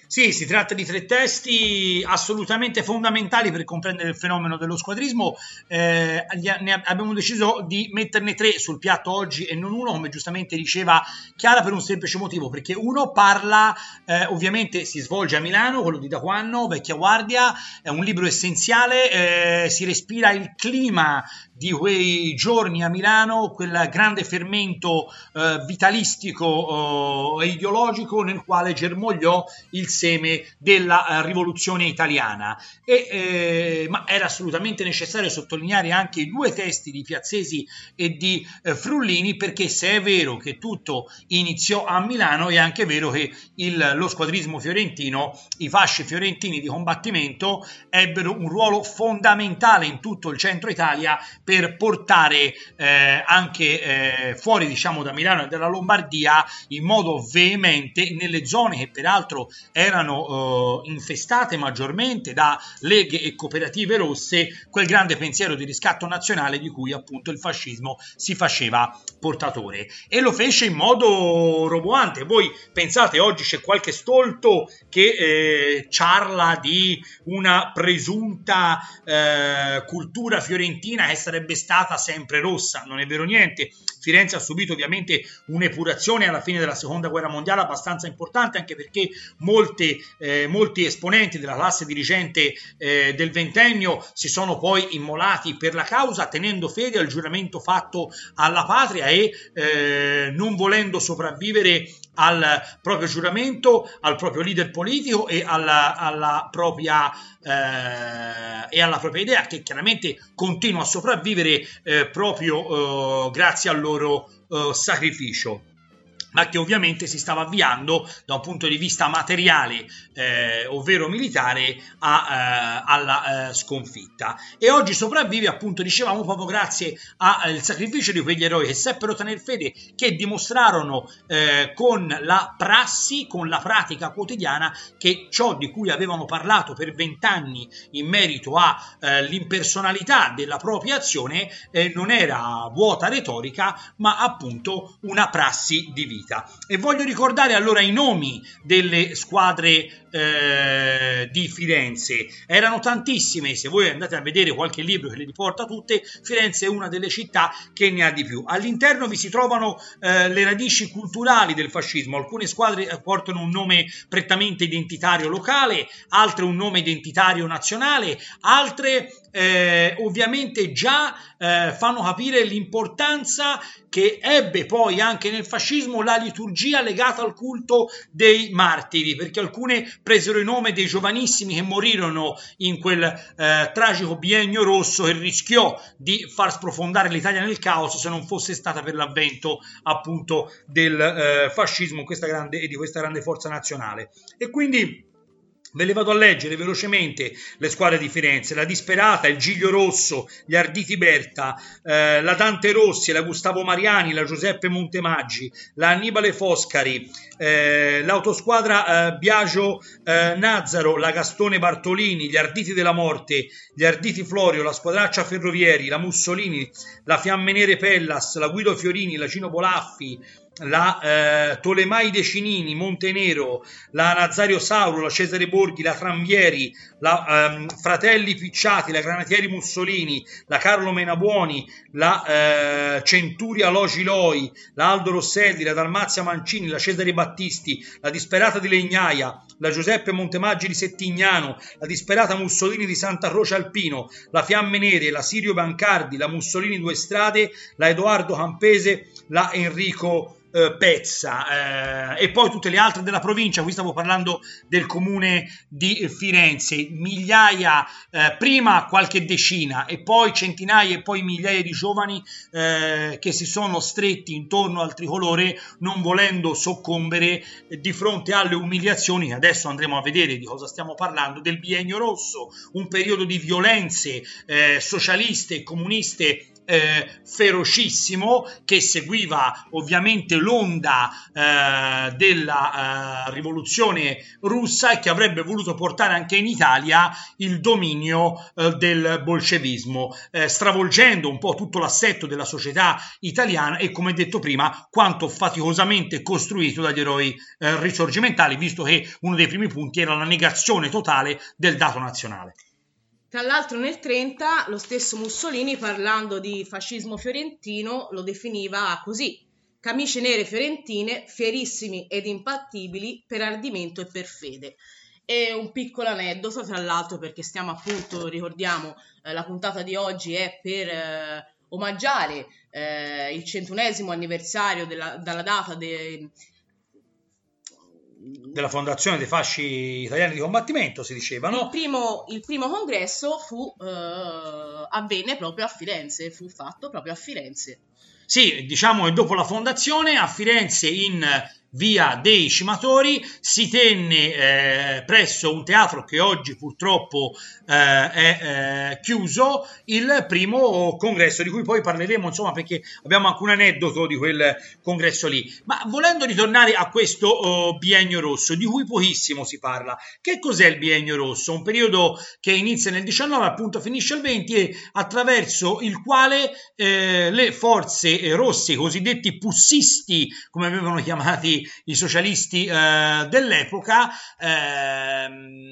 Speaker 2: Sì, si tratta di tre testi assolutamente fondamentali per comprendere il fenomeno dello squadrismo. Eh, ne abbiamo deciso di metterne tre sul piatto oggi e non uno, come giustamente diceva Chiara, per un semplice motivo, perché uno parla, eh, ovviamente si svolge a Milano, quello di Daquanno, Vecchia Guardia, è un libro essenziale, eh, si respira il clima di quei giorni a Milano, quel grande fermento eh, vitalistico e eh, ideologico nel quale germogliò il seme della eh, rivoluzione italiana. E, eh, ma era assolutamente necessario sottolineare anche i due testi di Piazzesi e di eh, Frullini, perché se è vero che tutto iniziò a Milano, è anche vero che il, lo squadrismo fiorentino, i fasci fiorentini di combattimento ebbero un ruolo fondamentale in tutto il centro Italia per portare eh, anche eh, fuori, diciamo, da Milano e dalla Lombardia in modo veemente nelle zone che peraltro erano eh, infestate maggiormente da leghe e cooperative rosse, quel grande pensiero di riscatto nazionale di cui appunto il fascismo si faceva portatore, e lo fece in modo roboante. Voi pensate, oggi c'è qualche stolto che eh, parla di una presunta eh, cultura fiorentina che sarebbe stata sempre rossa. Non è vero niente. Firenze ha subito ovviamente un'epurazione alla fine della seconda guerra mondiale abbastanza importante, anche perché molte, eh, molti esponenti della classe dirigente eh, del ventennio si sono poi immolati per la causa, tenendo fede al giuramento fatto alla patria e eh, non volendo sopravvivere al proprio giuramento, al proprio leader politico e alla, alla propria eh, e alla propria idea, che chiaramente continua a sopravvivere eh, proprio eh, grazie al loro eh, sacrificio, ma che ovviamente si stava avviando da un punto di vista materiale, eh, ovvero militare, a, eh, alla eh, sconfitta. E oggi sopravvive, appunto, dicevamo, proprio grazie al sacrificio di quegli eroi che seppero tener fede, che dimostrarono eh, con la prassi, con la pratica quotidiana, che ciò di cui avevano parlato per vent'anni in merito all'impersonalità eh, della propria azione eh, non era vuota retorica, ma appunto una prassi di vita. E voglio ricordare allora i nomi delle squadre eh, di Firenze. Erano tantissime, se voi andate a vedere qualche libro che le riporta tutte, Firenze è una delle città che ne ha di più. All'interno vi si trovano eh, le radici culturali del fascismo. Alcune squadre portano un nome prettamente identitario locale, altre un nome identitario nazionale, altre eh, ovviamente già eh, fanno capire l'importanza che ebbe poi anche nel fascismo la liturgia legata al culto dei martiri, perché alcune presero il nome dei giovanissimi che morirono in quel eh, tragico biennio rosso che rischiò di far sprofondare l'Italia nel caos se non fosse stata per l'avvento appunto del eh, fascismo questa grande, e di questa grande forza nazionale. E quindi ve le vado a leggere velocemente le squadre di Firenze: la Disperata, il Giglio Rosso, gli Arditi Berta, eh, la Dante Rossi, la Gustavo Mariani, la Giuseppe Montemaggi, la Annibale Foscari, eh, l'autosquadra eh, Biagio eh, Nazzaro, la Gastone Bartolini, gli Arditi della Morte, gli Arditi Florio, la Squadraccia Ferrovieri, la Mussolini, la Fiamme Nere Pellas, la Guido Fiorini, la Cino Bolaffi, la eh, Tolemaide Cinini, Montenero, la Nazario Sauro, la Cesare Borghi, la Trambieri, la ehm, Fratelli Picciati, la Granatieri Mussolini, la Carlo Menabuoni, la eh, Centuria Logi Loi, la Aldo Rosselli, la Dalmazia Mancini, la Cesare Battisti, la Disperata di Legnaia, la Giuseppe Montemaggi di Settignano, la Disperata Mussolini di Santa Croce Alpino, la Fiamme Nere, la Sirio Bancardi, la Mussolini Due Strade, la Edoardo Campese, la Enrico eh, Pezza, eh, e poi tutte le altre della provincia. Qui stavo parlando del comune di Firenze, migliaia, eh, prima qualche decina e poi centinaia e poi migliaia di giovani eh, che si sono stretti intorno al tricolore, non volendo soccombere di fronte alle umiliazioni, che adesso andremo a vedere di cosa stiamo parlando, del biennio rosso, un periodo di violenze eh, socialiste e comuniste eh, ferocissimo che seguiva ovviamente l'onda eh, della eh, rivoluzione russa e che avrebbe voluto portare anche in Italia il dominio eh, del bolscevismo, eh, stravolgendo un po' tutto l'assetto della società italiana e, come detto prima, quanto faticosamente costruito dagli eroi eh, risorgimentali, visto che uno dei primi punti era la negazione totale del dato nazionale.
Speaker 3: Tra l'altro nel trenta lo stesso Mussolini, parlando di fascismo fiorentino, lo definiva così: camicie nere fiorentine, fierissimi ed impattibili per ardimento e per fede. E un piccolo aneddoto, tra l'altro, perché stiamo appunto, ricordiamo, eh, la puntata di oggi è per eh, omaggiare eh, il centunesimo anniversario della, dalla data de,
Speaker 2: della fondazione dei fasci italiani di combattimento, si diceva, no?
Speaker 3: Il primo, il primo congresso fu, eh, avvenne proprio a Firenze, fu fatto proprio a Firenze.
Speaker 2: Sì, diciamo che dopo la fondazione a Firenze, in via dei Cimatori, si tenne eh, presso un teatro che oggi purtroppo eh, è eh, chiuso, il primo congresso, di cui poi parleremo, insomma, perché abbiamo anche un aneddoto di quel congresso lì. Ma volendo ritornare a questo oh, biennio rosso, di cui pochissimo si parla, che cos'è il biennio rosso? Un periodo che inizia nel diciannove, appunto finisce il venti, e attraverso il quale eh, le forze rosse, i cosiddetti pussisti, come avevano chiamati i socialisti eh, dell'epoca, eh,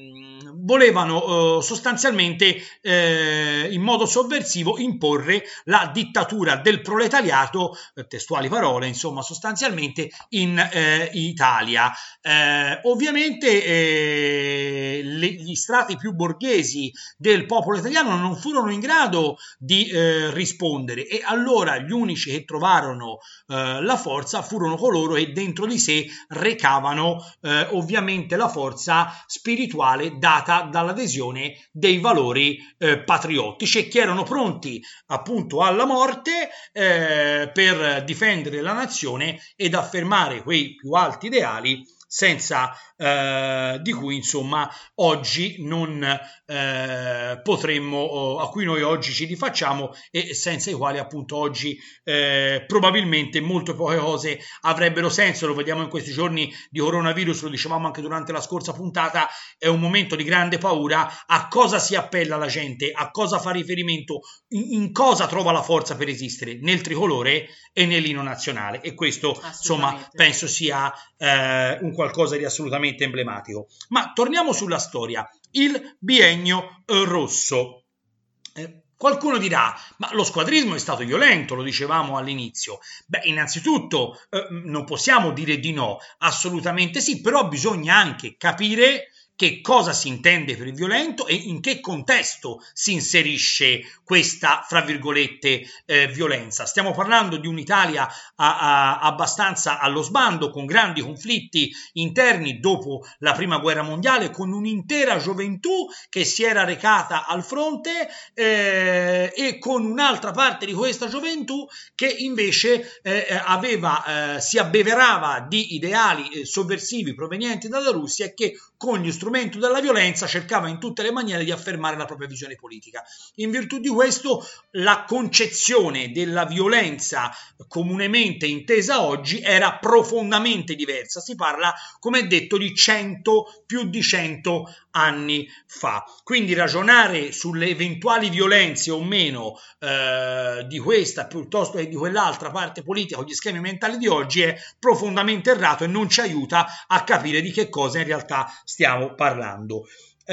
Speaker 2: volevano eh, sostanzialmente eh, in modo sovversivo imporre la dittatura del proletariato, eh, testuali parole, insomma, sostanzialmente in eh, Italia. Eh, ovviamente eh, le, gli strati più borghesi del popolo italiano non furono in grado di eh, rispondere, e allora gli unici che trovarono eh, la forza furono coloro che dentro di sé recavano eh, ovviamente la forza spirituale data dall'adesione dei valori eh, patriottici, e che erano pronti appunto alla morte eh, per difendere la nazione ed affermare quei più alti ideali senza eh, di cui insomma oggi non eh, potremmo, a cui noi oggi ci rifacciamo, e senza i quali appunto oggi eh, probabilmente molte poche cose avrebbero senso. Lo vediamo in questi giorni di coronavirus, lo dicevamo anche durante la scorsa puntata, è un momento di grande paura. A cosa si appella la gente, a cosa fa riferimento, in, in cosa trova la forza per esistere? Nel tricolore e nell'inno nazionale, e questo insomma penso sia eh, un qualcosa di assolutamente emblematico. Ma torniamo sulla storia. Il biennio eh, rosso. Eh, qualcuno dirà, ma lo squadrismo è stato violento, lo dicevamo all'inizio. Beh, innanzitutto eh, non possiamo dire di no, assolutamente sì, però bisogna anche capire che cosa si intende per violento e in che contesto si inserisce questa, fra virgolette, eh, violenza. Stiamo parlando di un'Italia a, a, abbastanza allo sbando, con grandi conflitti interni dopo la Prima Guerra Mondiale, con un'intera gioventù che si era recata al fronte eh, e con un'altra parte di questa gioventù che invece eh, aveva, eh, si abbeverava di ideali eh, sovversivi provenienti dalla Russia, e che con gli strumenti della violenza cercava in tutte le maniere di affermare la propria visione politica. In virtù di questo, la concezione della violenza comunemente intesa oggi era profondamente diversa. Si parla, come detto, di cento, più di cento anni fa. Quindi ragionare sulle eventuali violenze o meno eh, di questa piuttosto che di quell'altra parte politica con gli schemi mentali di oggi è profondamente errato e non ci aiuta a capire di che cosa in realtà stiamo parlando.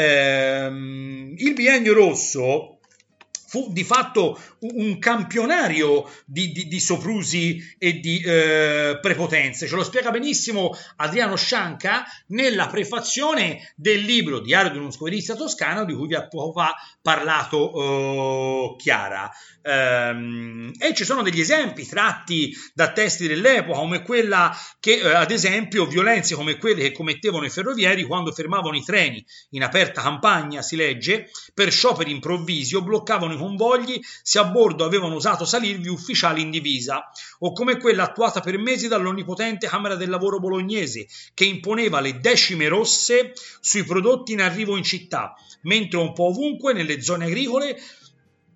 Speaker 2: Ehm, il biennio rosso fu di fatto un campionario di, di, di soprusi e di eh, prepotenze. Ce lo spiega benissimo Adriano Scianca nella prefazione del libro Diario di uno squadrista toscano, di cui vi ha poco fa parlato eh, Chiara. Ehm, e ci sono degli esempi tratti da testi dell'epoca, come quella che, eh, ad esempio, violenze come quelle che commettevano i ferrovieri quando fermavano i treni in aperta campagna, si legge, per scioperi improvvisi, o bloccavano i convogli se a bordo avevano osato salirvi ufficiali in divisa, o come quella attuata per mesi dall'onnipotente Camera del Lavoro bolognese, che imponeva le decime rosse sui prodotti in arrivo in città, mentre un po' ovunque nelle zone agricole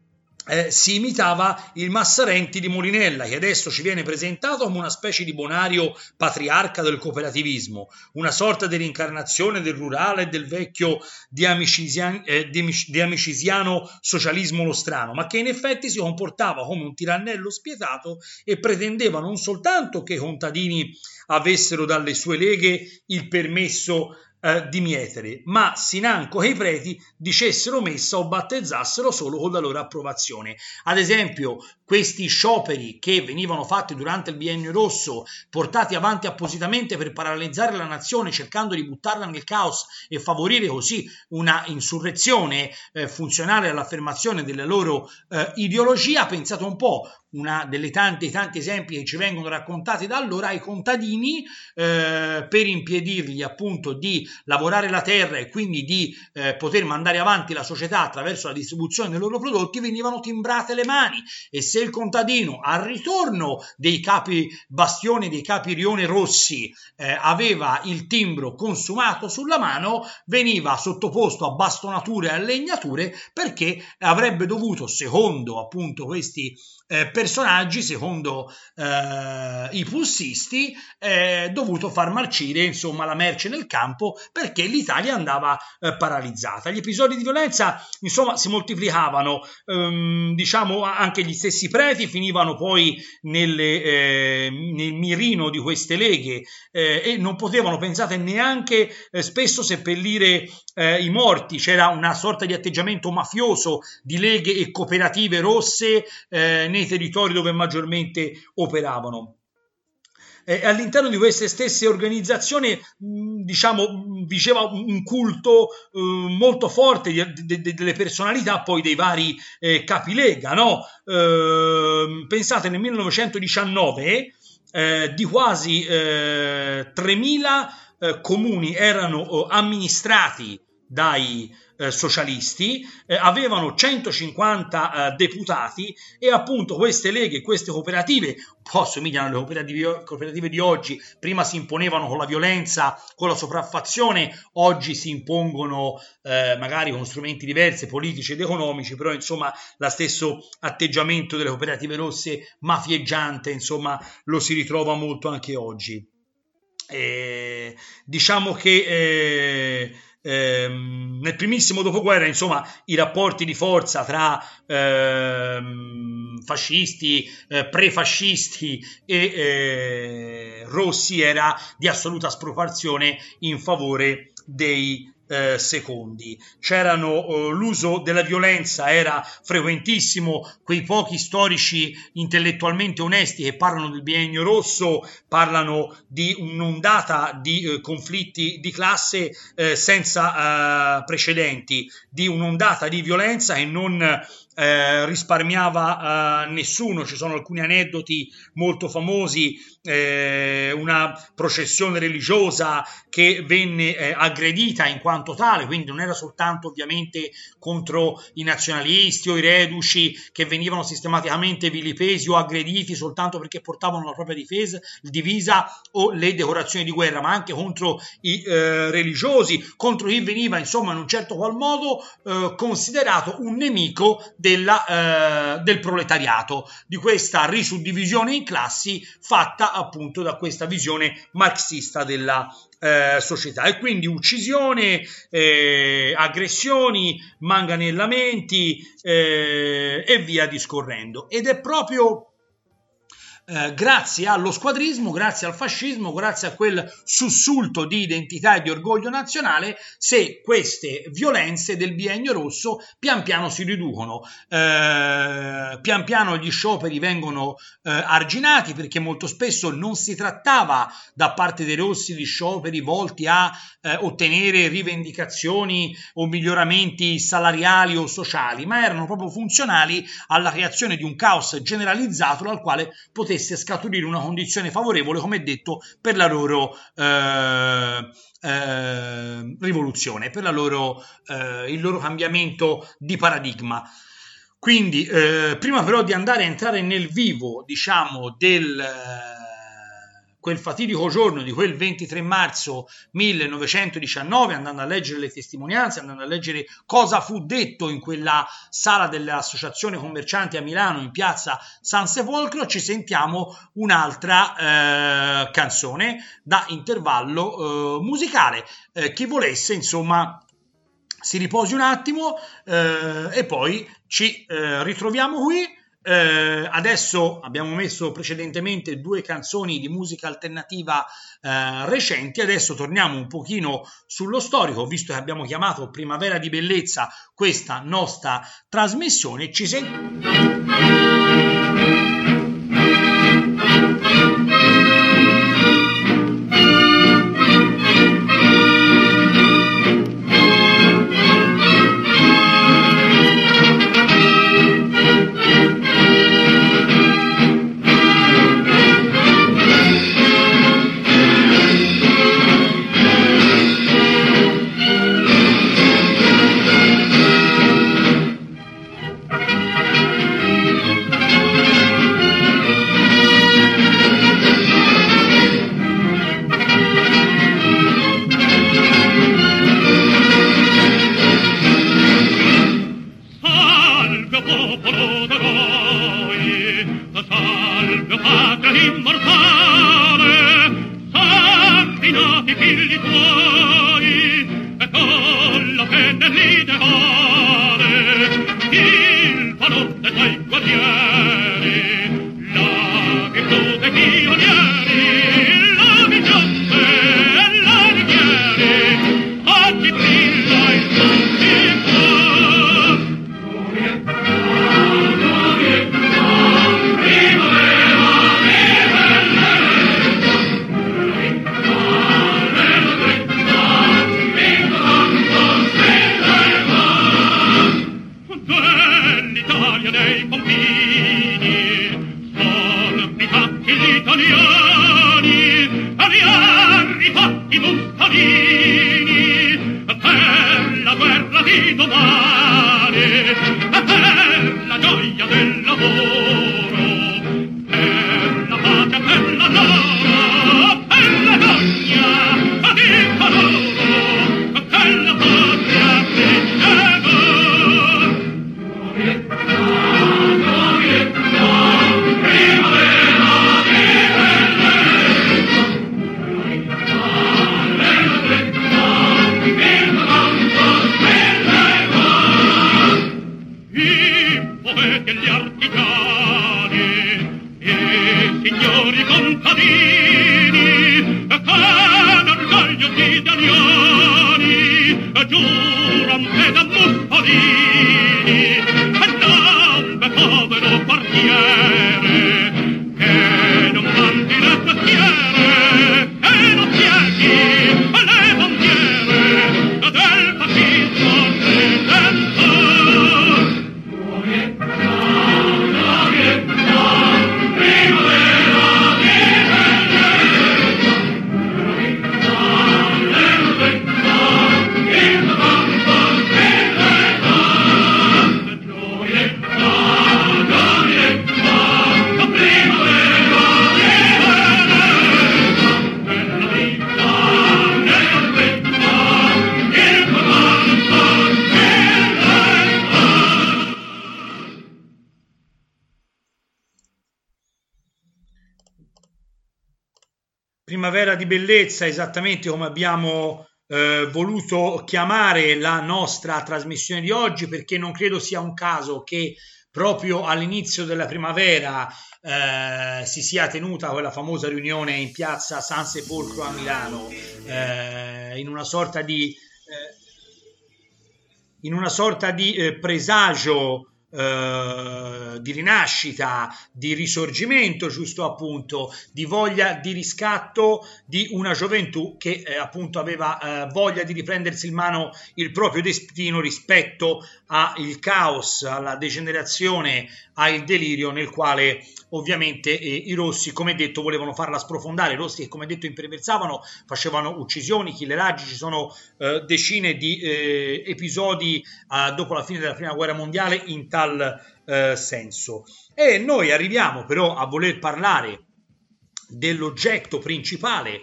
Speaker 2: Eh, si imitava il Massarenti di Molinella, che adesso ci viene presentato come una specie di bonario patriarca del cooperativismo, una sorta di reincarnazione del rurale e del vecchio diamicisian- eh, diamic- diamicisiano socialismo nostrano, ma che in effetti si comportava come un tirannello spietato e pretendeva non soltanto che i contadini avessero dalle sue leghe il permesso Eh, di mietere, ma sinanco che i preti dicessero messa o battezzassero solo con la loro approvazione. Ad esempio, questi scioperi che venivano fatti durante il biennio rosso, portati avanti appositamente per paralizzare la nazione, cercando di buttarla nel caos e favorire così una insurrezione eh, funzionale all'affermazione della loro eh, ideologia, pensate un po', una delle tante tanti esempi che ci vengono raccontati da allora, ai contadini eh, per impedirgli appunto di lavorare la terra e quindi di eh, poter mandare avanti la società attraverso la distribuzione dei loro prodotti, venivano timbrate le mani, e se il contadino al ritorno dei capi bastioni, dei capi rione rossi eh, aveva il timbro consumato sulla mano, veniva sottoposto a bastonature e a legnature, perché avrebbe dovuto, secondo appunto questi Eh, personaggi, secondo eh, i pulsisti, eh, dovuto far marcire insomma la merce nel campo, perché l'Italia andava eh, paralizzata. Gli episodi di violenza insomma si moltiplicavano, ehm, diciamo anche gli stessi preti finivano poi nelle, eh, nel mirino di queste leghe eh, e non potevano, pensate, neanche eh, spesso seppellire eh, i morti. C'era una sorta di atteggiamento mafioso di leghe e cooperative rosse eh, nei territori dove maggiormente operavano. Eh, all'interno di queste stesse organizzazioni mh, diciamo vigeva un culto eh, molto forte di, de, de, delle personalità poi dei vari eh, capilega, no? Eh, pensate, nel millenovecentodiciannove eh, di quasi eh, tremila eh, comuni erano eh, amministrati dai eh, socialisti, eh, avevano centocinquanta eh, deputati, e appunto queste leghe, queste cooperative, un po' assomigliano alle cooperative, cooperative di oggi. Prima si imponevano con la violenza, con la sopraffazione, oggi si impongono eh, magari con strumenti diversi, politici ed economici, però insomma lo stesso atteggiamento delle cooperative rosse mafieggiante, insomma, lo si ritrova molto anche oggi. Eh, diciamo che eh, ehm, nel primissimo dopoguerra, insomma, i rapporti di forza tra ehm, fascisti, eh, prefascisti e eh, rossi era di assoluta sproporzione in favore dei Eh, secondi. C'erano eh, l'uso della violenza era frequentissimo. Quei pochi storici intellettualmente onesti che parlano del biennio rosso parlano di un'ondata di eh, conflitti di classe eh, senza eh, precedenti, di un'ondata di violenza che non eh, risparmiava eh, nessuno. Ci sono alcuni aneddoti molto famosi, eh, una processione religiosa che venne eh, aggredita in quanto tale, quindi non era soltanto ovviamente contro i nazionalisti o i reduci che venivano sistematicamente vilipesi o aggrediti soltanto perché portavano la propria difesa, divisa o le decorazioni di guerra, ma anche contro i eh, religiosi, contro chi veniva insomma in un certo qual modo eh, considerato un nemico della, eh, del proletariato, di questa risuddivisione in classi fatta appunto da questa visione marxista della eh, società. E quindi uccisione, eh, aggressioni, manganellamenti eh, e via discorrendo. Ed è proprio Eh, grazie allo squadrismo, grazie al fascismo, grazie a quel sussulto di identità e di orgoglio nazionale, se queste violenze del biennio rosso pian piano si riducono. Eh, pian piano gli scioperi vengono eh, arginati, perché molto spesso non si trattava da parte dei rossi di scioperi volti a eh, ottenere rivendicazioni o miglioramenti salariali o sociali, ma erano proprio funzionali alla creazione di un caos generalizzato dal quale poteva scaturire una condizione favorevole, come detto, per la loro eh, eh, rivoluzione, per la loro, eh, il loro cambiamento di paradigma. Quindi, eh, prima però di andare a entrare nel vivo, diciamo, del quel fatidico giorno di quel ventitré marzo millenovecentodiciannove, andando a leggere le testimonianze, andando a leggere cosa fu detto in quella sala dell'Associazione Commercianti a Milano in piazza San Sepolcro, ci sentiamo un'altra eh, canzone da intervallo eh, musicale. Eh, chi volesse, insomma, si riposi un attimo eh, e poi ci eh, ritroviamo qui. Eh, adesso abbiamo messo precedentemente due canzoni di musica alternativa eh, recenti, adesso torniamo un pochino sullo storico, visto che abbiamo chiamato Primavera di Bellezza questa nostra trasmissione. Ci sentiamo. Primavera di Bellezza, esattamente come abbiamo eh, voluto chiamare la nostra trasmissione di oggi, perché non credo sia un caso che proprio all'inizio della primavera eh, si sia tenuta quella famosa riunione in piazza San Sepolcro a Milano, eh, in una sorta di eh, in una sorta di eh, presagio Uh, di rinascita, di risorgimento, giusto appunto, di voglia di riscatto di una gioventù che eh, appunto aveva eh, voglia di riprendersi in mano il proprio destino rispetto al caos, alla degenerazione, al delirio nel quale ovviamente eh, i rossi, come detto, volevano farla sprofondare. I rossi che, come detto, imperversavano, facevano uccisioni, killeraggi. Ci sono eh, decine di eh, episodi eh, dopo la fine della prima guerra mondiale in tal eh, senso. E noi arriviamo però a voler parlare dell'oggetto principale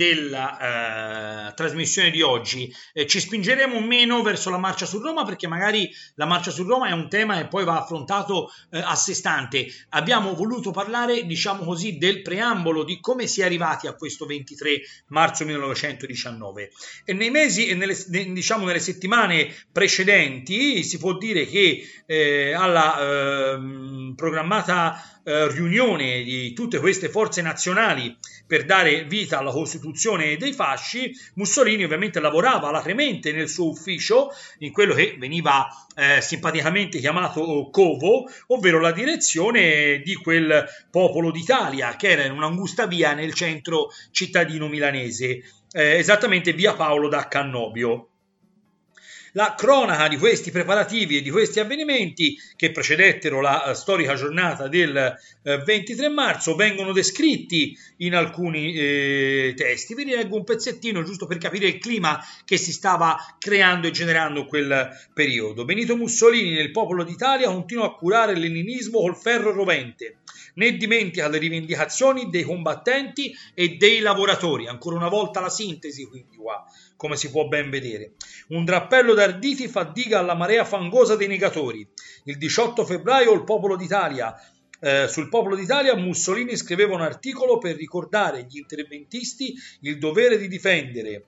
Speaker 2: della eh, trasmissione di oggi. Eh, ci spingeremo meno verso la marcia su Roma, perché magari la marcia su Roma è un tema e poi va affrontato eh, a sé stante. Abbiamo voluto parlare, diciamo così, del preambolo, di come si è arrivati a questo ventitré marzo millenovecentodiciannove. E nei mesi e nelle, diciamo nelle settimane precedenti si può dire che eh, alla eh, programmata eh, riunione di tutte queste forze nazionali per dare vita alla Costituzione dei fasci, Mussolini ovviamente lavorava alacremente nel suo ufficio, in quello che veniva eh, simpaticamente chiamato Covo, ovvero la direzione di quel Popolo d'Italia, che era in un'angusta via nel centro cittadino milanese, eh, esattamente via Paolo da Cannobio. La cronaca di questi preparativi e di questi avvenimenti che precedettero la uh, storica giornata del uh, ventitré marzo vengono descritti in alcuni eh, testi. Vi leggo un pezzettino giusto per capire il clima che si stava creando e generando in quel periodo. Benito Mussolini nel Popolo d'Italia continua a curare il leninismo col ferro rovente, né dimentica le rivendicazioni dei combattenti e dei lavoratori. Ancora una volta la sintesi, quindi qua, come si può ben vedere. Un drappello d'arditi fa diga alla marea fangosa dei negatori. Il diciotto febbraio il Popolo d'Italia, eh, sul Popolo d'Italia Mussolini scriveva un articolo per ricordare agli interventisti il dovere di difendere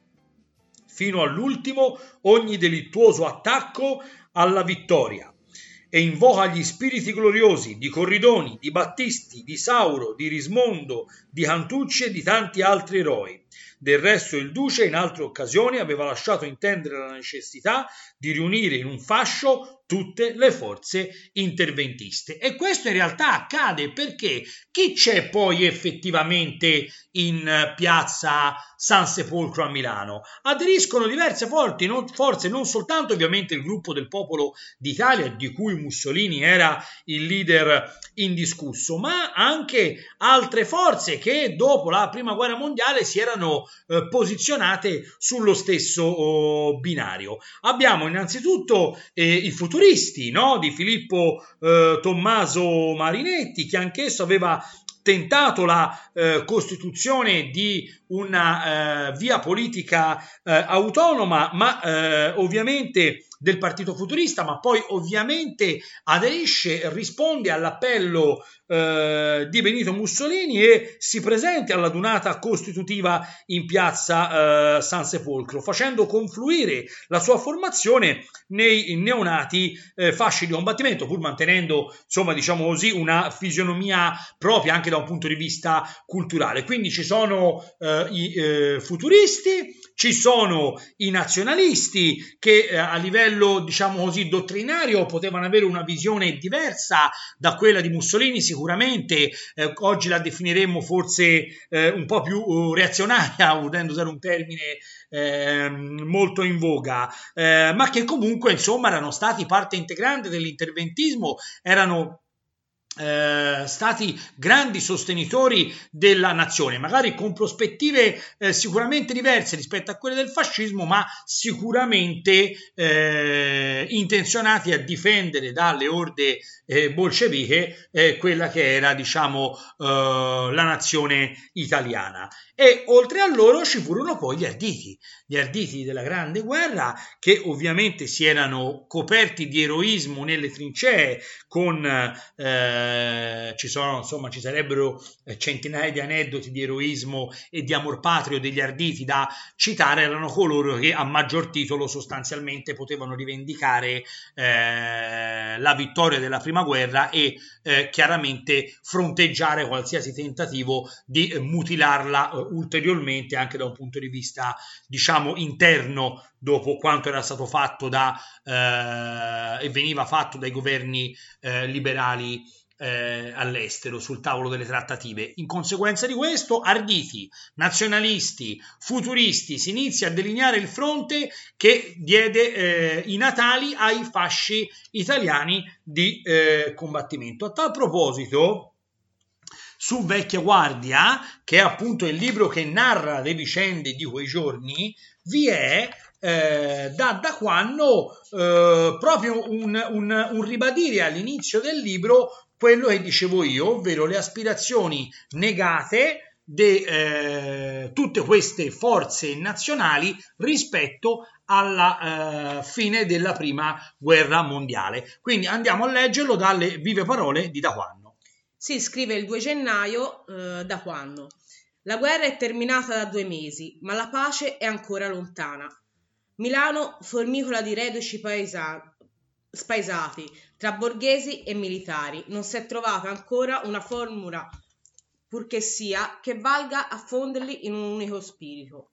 Speaker 2: fino all'ultimo ogni delittuoso attacco alla vittoria, e invoca gli spiriti gloriosi di Corridoni, di Battisti, di Sauro, di Rismondo, di Cantucci e di tanti altri eroi. Del resto il Duce in altre occasioni aveva lasciato intendere la necessità di riunire in un fascio tutte le forze interventiste. E questo in realtà accade perché chi c'è poi effettivamente in piazza San Sepolcro a Milano? Aderiscono diverse forze, non, forze, non soltanto ovviamente il gruppo del Popolo d'Italia, di cui Mussolini era il leader indiscusso, ma anche altre forze che dopo la Prima Guerra Mondiale si erano eh, posizionate sullo stesso oh, binario. Abbiamo innanzitutto eh, i futuristi, no? Di Filippo eh, Tommaso Marinetti, che anch'esso aveva tentato la eh, costituzione di una eh, via politica eh, autonoma, ma eh, ovviamente del Partito Futurista, ma poi ovviamente aderisce, risponde all'appello eh, di Benito Mussolini e si presenta alla adunata costitutiva in piazza eh, San Sepolcro, facendo confluire la sua formazione nei neonati eh, fasci di combattimento, pur mantenendo, insomma, diciamo così, una fisionomia propria anche da un punto di vista culturale. Quindi ci sono eh, i eh, futuristi, ci sono i nazionalisti che eh, a livello, diciamo così, dottrinario potevano avere una visione diversa da quella di Mussolini, sicuramente eh, oggi la definiremmo forse eh, un po' più uh, reazionaria, volendo usare un termine eh, molto in voga, eh, ma che comunque insomma erano stati parte integrante dell'interventismo, erano Eh, stati grandi sostenitori della nazione, magari con prospettive eh, sicuramente diverse rispetto a quelle del fascismo, ma sicuramente eh, intenzionati a difendere dalle orde eh, bolsceviche eh, quella che era, diciamo, eh, la nazione italiana. E oltre a loro ci furono poi gli arditi, gli arditi della Grande Guerra, che ovviamente si erano coperti di eroismo nelle trincee, con eh, ci sono, insomma, ci sarebbero centinaia di aneddoti di eroismo e di amor patrio degli arditi da citare. Erano coloro che a maggior titolo sostanzialmente potevano rivendicare eh, la vittoria della prima guerra e eh, chiaramente fronteggiare qualsiasi tentativo di eh, mutilarla eh, ulteriormente anche da un punto di vista, diciamo, interno, dopo quanto era stato fatto da eh, e veniva fatto dai governi eh, liberali eh, all'estero sul tavolo delle trattative. In conseguenza di questo, arditi, nazionalisti, futuristi, si inizia a delineare il fronte che diede eh, i natali ai fasci italiani di eh, combattimento. A tal proposito, su Vecchia Guardia, che è appunto il libro che narra le vicende di quei giorni, vi è eh, da, da quando eh, proprio un, un, un ribadire all'inizio del libro quello che dicevo io, ovvero le aspirazioni negate di eh, tutte queste forze nazionali rispetto alla eh, fine della prima guerra mondiale. Quindi andiamo a leggerlo dalle vive parole di D'Aquanno.
Speaker 3: Si scrive il due gennaio eh, D'Aquanno. La guerra è terminata da due mesi, ma la pace è ancora lontana. Milano formicola di reduci paesa- spaesati tra borghesi e militari. Non si è trovata ancora una formula, purché sia, che valga a fonderli in un unico spirito.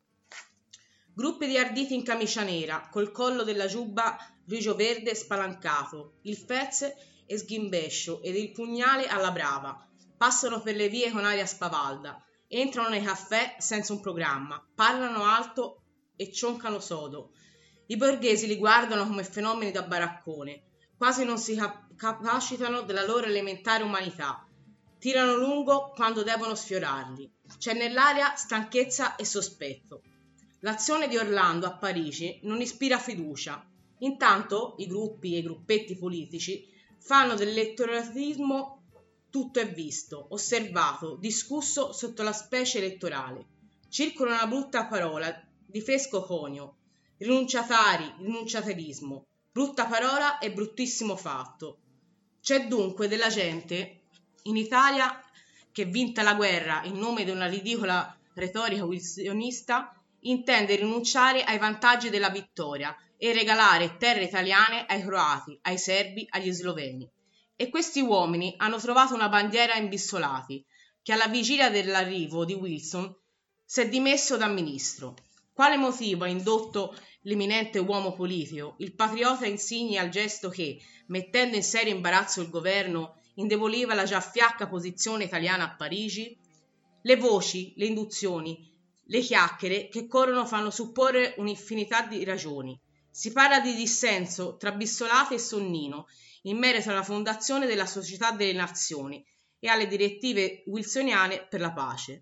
Speaker 3: Gruppi di arditi in camicia nera, col collo della giubba grigio-verde spalancato, il fez e sghimbescio ed il pugnale alla brava, passano per le vie con aria spavalda, entrano nei caffè senza un programma, parlano alto e cioncano sodo. I borghesi li guardano come fenomeni da baraccone, quasi non si cap- capacitano della loro elementare umanità. Tirano lungo quando devono sfiorarli. C'è nell'aria stanchezza e sospetto. L'azione di Orlando a Parigi non ispira fiducia. Intanto i gruppi e i gruppetti politici fanno dell'elettoralismo tutto è visto, osservato, discusso sotto la specie elettorale. Circola una brutta parola di fresco conio. Rinunciatari, rinunciaterismo. Brutta parola e bruttissimo fatto. C'è dunque della gente in Italia che, vinta la guerra in nome di una ridicola retorica wilsonista, intende rinunciare ai vantaggi della vittoria e regalare terre italiane ai croati, ai serbi, agli sloveni. E questi uomini hanno trovato una bandiera imbissolati, che alla vigilia dell'arrivo di Wilson si è dimesso da ministro. Quale motivo ha indotto l'eminente uomo politico, il patriota insigne al gesto che, mettendo in serio imbarazzo il governo, indeboliva la già fiacca posizione italiana a Parigi? Le voci, le induzioni, le chiacchiere che corrono fanno supporre un'infinità di ragioni. Si parla di dissenso tra Bissolati e Sonnino in merito alla fondazione della Società delle Nazioni e alle direttive wilsoniane per la pace.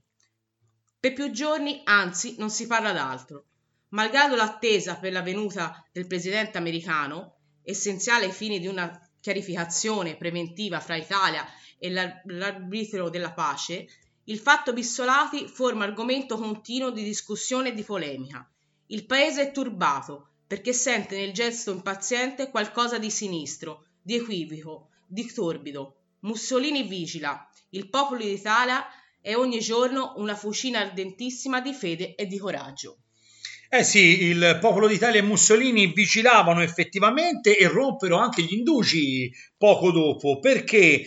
Speaker 3: Per più giorni, anzi, non si parla d'altro. Malgrado l'attesa per la venuta del presidente americano, essenziale ai fini di una chiarificazione preventiva fra Italia e l'arbitrio della pace, il fatto Bissolati forma argomento continuo di discussione e di polemica. Il paese è turbato perché sente nel gesto impaziente qualcosa di sinistro, di equivoco, di torbido. Mussolini vigila, il popolo d'Italia è ogni giorno una fucina ardentissima di fede e di coraggio.
Speaker 2: Eh sì, il popolo d'Italia e Mussolini vigilavano effettivamente e rompero anche gli indugi poco dopo, perché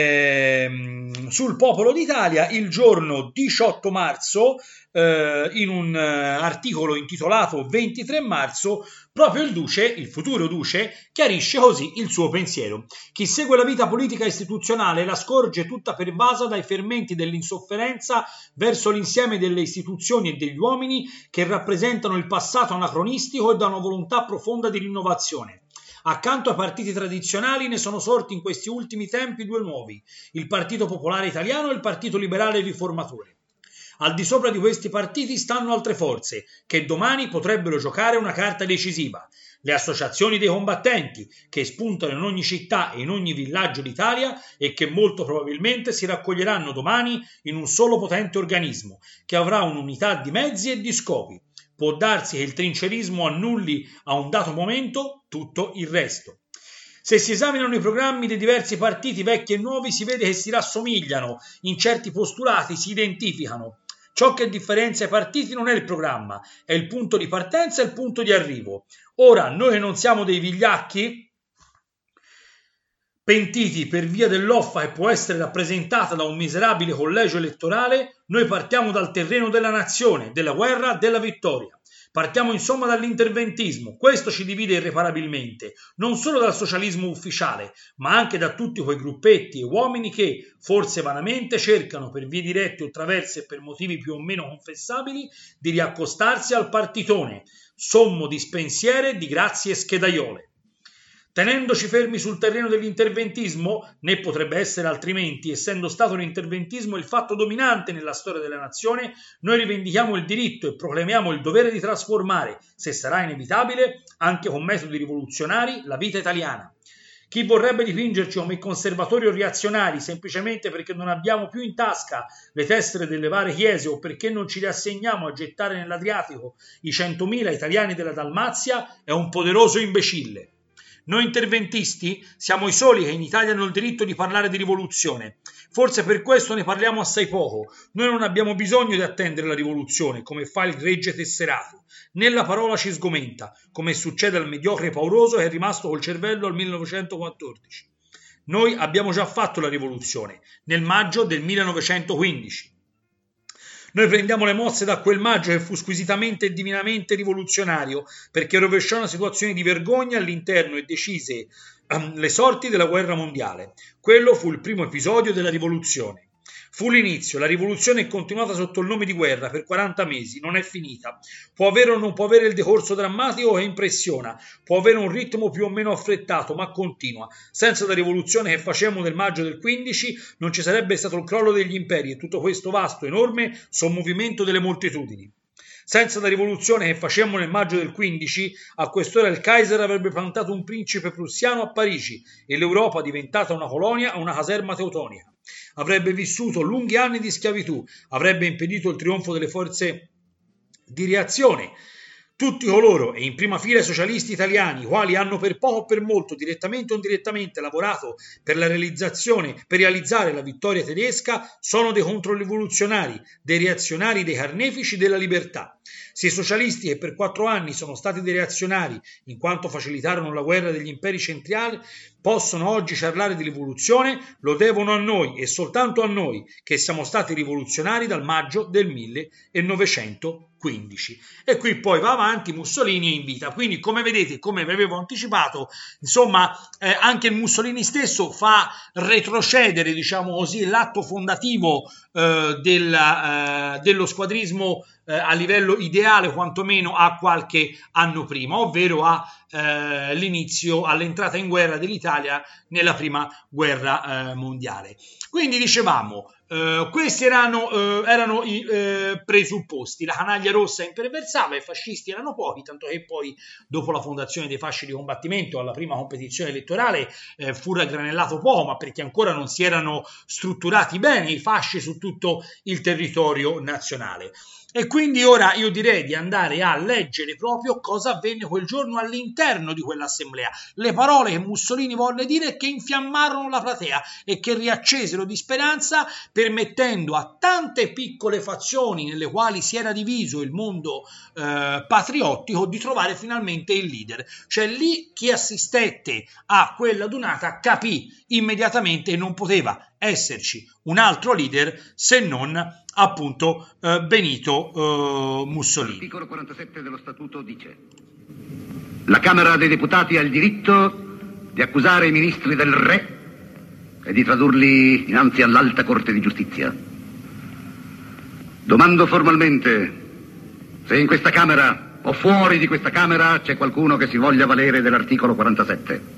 Speaker 2: ehm, sul popolo d'Italia il giorno diciotto marzo, eh, in un articolo intitolato ventitré marzo, proprio il duce, il futuro duce, chiarisce così il suo pensiero. Chi segue la vita politica e istituzionale la scorge tutta pervasa dai fermenti dell'insofferenza verso l'insieme delle istituzioni e degli uomini che rappresentano il passato anacronistico e da una volontà profonda di rinnovazione. Accanto ai partiti tradizionali ne sono sorti in questi ultimi tempi due nuovi, il Partito Popolare Italiano e il Partito Liberale Riformatore. Al di sopra di questi partiti stanno altre forze, che domani potrebbero giocare una carta decisiva. Le associazioni dei combattenti, che spuntano in ogni città e in ogni villaggio d'Italia e che molto probabilmente si raccoglieranno domani in un solo potente organismo, che avrà un'unità di mezzi e di scopi. Può darsi che il trincerismo annulli a un dato momento tutto il resto. Se si esaminano i programmi dei diversi partiti vecchi e nuovi si vede che si rassomigliano, in certi postulati si identificano. Ciò che differenzia i partiti non è il programma, è il punto di partenza e il punto di arrivo. Ora, noi che non siamo dei vigliacchi, pentiti per via dell'offa che può essere rappresentata da un miserabile collegio elettorale, noi partiamo dal terreno della nazione, della guerra, della vittoria. Partiamo insomma dall'interventismo, questo ci divide irreparabilmente, non solo dal socialismo ufficiale, ma anche da tutti quei gruppetti e uomini che, forse vanamente, cercano per vie dirette o traverse e per motivi più o meno confessabili di riaccostarsi al partitone, sommo dispensiere di grazie schedaiole. Tenendoci fermi sul terreno dell'interventismo, né potrebbe essere altrimenti, essendo stato l'interventismo il fatto dominante nella storia della nazione, noi rivendichiamo il diritto e proclamiamo il dovere di trasformare, se sarà inevitabile, anche con metodi rivoluzionari, la vita italiana. Chi vorrebbe dipingerci come conservatori o reazionari semplicemente perché non abbiamo più in tasca le tessere delle varie chiese o perché non ci le assegniamo a gettare nell'Adriatico i centomila italiani della Dalmazia è un poderoso imbecille. Noi interventisti siamo i soli che in Italia hanno il diritto di parlare di rivoluzione. Forse per questo ne parliamo assai poco. Noi non abbiamo bisogno di attendere la rivoluzione, come fa il gregge tesserato. Né la parola ci sgomenta, come succede al mediocre pauroso che è rimasto col cervello al millenovecentoquattordici. Noi abbiamo già fatto la rivoluzione, nel maggio del millenovecentoquindici. Noi prendiamo le mosse da quel maggio che fu squisitamente e divinamente rivoluzionario, perché rovesciò una situazione di vergogna all'interno e decise um, le sorti della guerra mondiale. Quello fu il primo episodio della rivoluzione. Fu l'inizio, la rivoluzione è continuata sotto il nome di guerra per quaranta mesi, non è finita. Può avere o non può avere il decorso drammatico che impressiona, può avere un ritmo più o meno affrettato, ma continua. Senza la rivoluzione che facemmo nel maggio del quindici non ci sarebbe stato il crollo degli imperi e tutto questo vasto, enorme sommovimento delle moltitudini. Senza la rivoluzione che facemmo nel maggio del quindici, a quest'ora il Kaiser avrebbe plantato un principe prussiano a Parigi e l'Europa, diventata una colonia, una caserma teutonica. Avrebbe vissuto lunghi anni di schiavitù, avrebbe impedito il trionfo delle forze di reazione. Tutti coloro, e in prima fila i socialisti italiani, i quali hanno per poco o per molto, direttamente o indirettamente, lavorato per la realizzazione, per realizzare la vittoria tedesca, sono dei controrivoluzionari, dei reazionari, dei carnefici della libertà. Se i socialisti, che per quattro anni sono stati dei reazionari, in quanto facilitarono la guerra degli imperi centrali, possono oggi parlare di rivoluzione, lo devono a noi e soltanto a noi, che siamo stati rivoluzionari dal maggio del millenovecentoquindici. E qui poi va avanti Mussolini in vita. Quindi, come vedete, come vi avevo anticipato, insomma, eh, anche il Mussolini stesso fa retrocedere, diciamo così, l'atto fondativo eh, della, eh, dello squadrismo eh, a livello ideale, quantomeno a qualche anno prima, ovvero all'inizio, eh, all'entrata in guerra dell'Italia nella prima guerra eh, mondiale. Quindi dicevamo, Uh, questi erano, uh, erano i uh, presupposti. La canaglia rossa imperversava, i fascisti erano pochi, tanto che poi dopo la fondazione dei fasci di combattimento alla prima competizione elettorale eh, fu raggranellato poco, ma perché ancora non si erano strutturati bene i fasci su tutto il territorio nazionale. E quindi ora io direi di andare a leggere proprio cosa avvenne quel giorno all'interno di quell'assemblea, le parole che Mussolini volle dire, che infiammarono la platea e che riaccesero di speranza, permettendo a tante piccole fazioni nelle quali si era diviso il mondo eh, patriottico di trovare finalmente il leader. Cioè lì chi assistette a quella adunata capì immediatamente che non poteva esserci un altro leader se non appunto eh, Benito eh, Mussolini.
Speaker 4: L'articolo quarantasette dello Statuto dice: la Camera dei Deputati ha il diritto di accusare i ministri del Re e di tradurli innanzi all'Alta Corte di Giustizia. Domando formalmente se in questa Camera o fuori di questa Camera c'è qualcuno che si voglia valere dell'articolo quarantasette.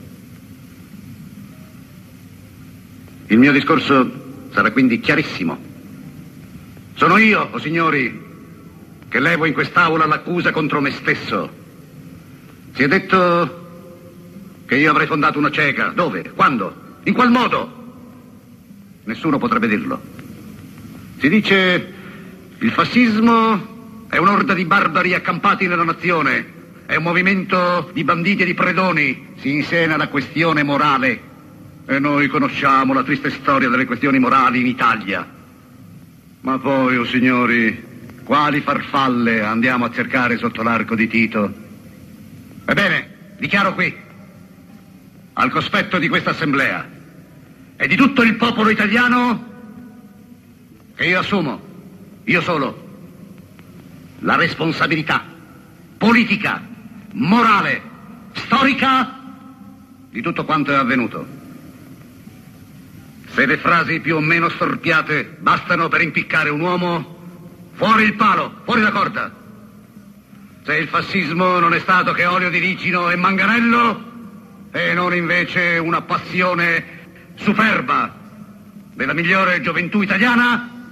Speaker 4: Il mio discorso sarà quindi chiarissimo. Sono io, o signori, che levo in quest'aula l'accusa contro me stesso. Si è detto che io avrei fondato una cieca. Dove? Quando? In qual modo? Nessuno potrebbe dirlo. Si dice il fascismo è un'orda di barbari accampati nella nazione, è un movimento di banditi e di predoni, si insena la questione morale. E noi conosciamo la triste storia delle questioni morali in Italia. Ma poi, o oh signori, quali farfalle andiamo a cercare sotto l'arco di Tito? Ebbene, dichiaro qui, al cospetto di questa assemblea e di tutto il popolo italiano, che io assumo, io solo, la responsabilità politica, morale, storica di tutto quanto è avvenuto. Se le frasi più o meno storpiate bastano per impiccare un uomo, fuori il palo, fuori la corda. Se il fascismo non è stato che olio di ricino e manganello, e non invece una passione superba della migliore gioventù italiana,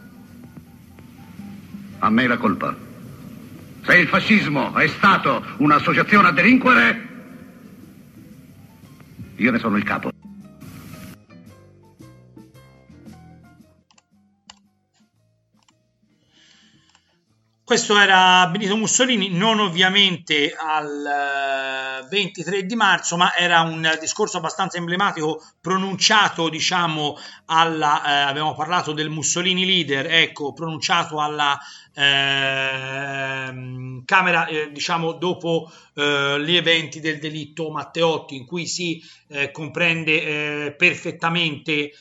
Speaker 4: a me la colpa. Se il fascismo è stato un'associazione a delinquere, Io ne sono il capo.
Speaker 2: Questo era Benito Mussolini, non ovviamente al ventitré di marzo, ma era un discorso abbastanza emblematico pronunciato, diciamo, alla, eh, abbiamo parlato del Mussolini leader, ecco, pronunciato alla eh, Camera, eh, diciamo, dopo eh, gli eventi del delitto Matteotti, in cui si eh, comprende eh, perfettamente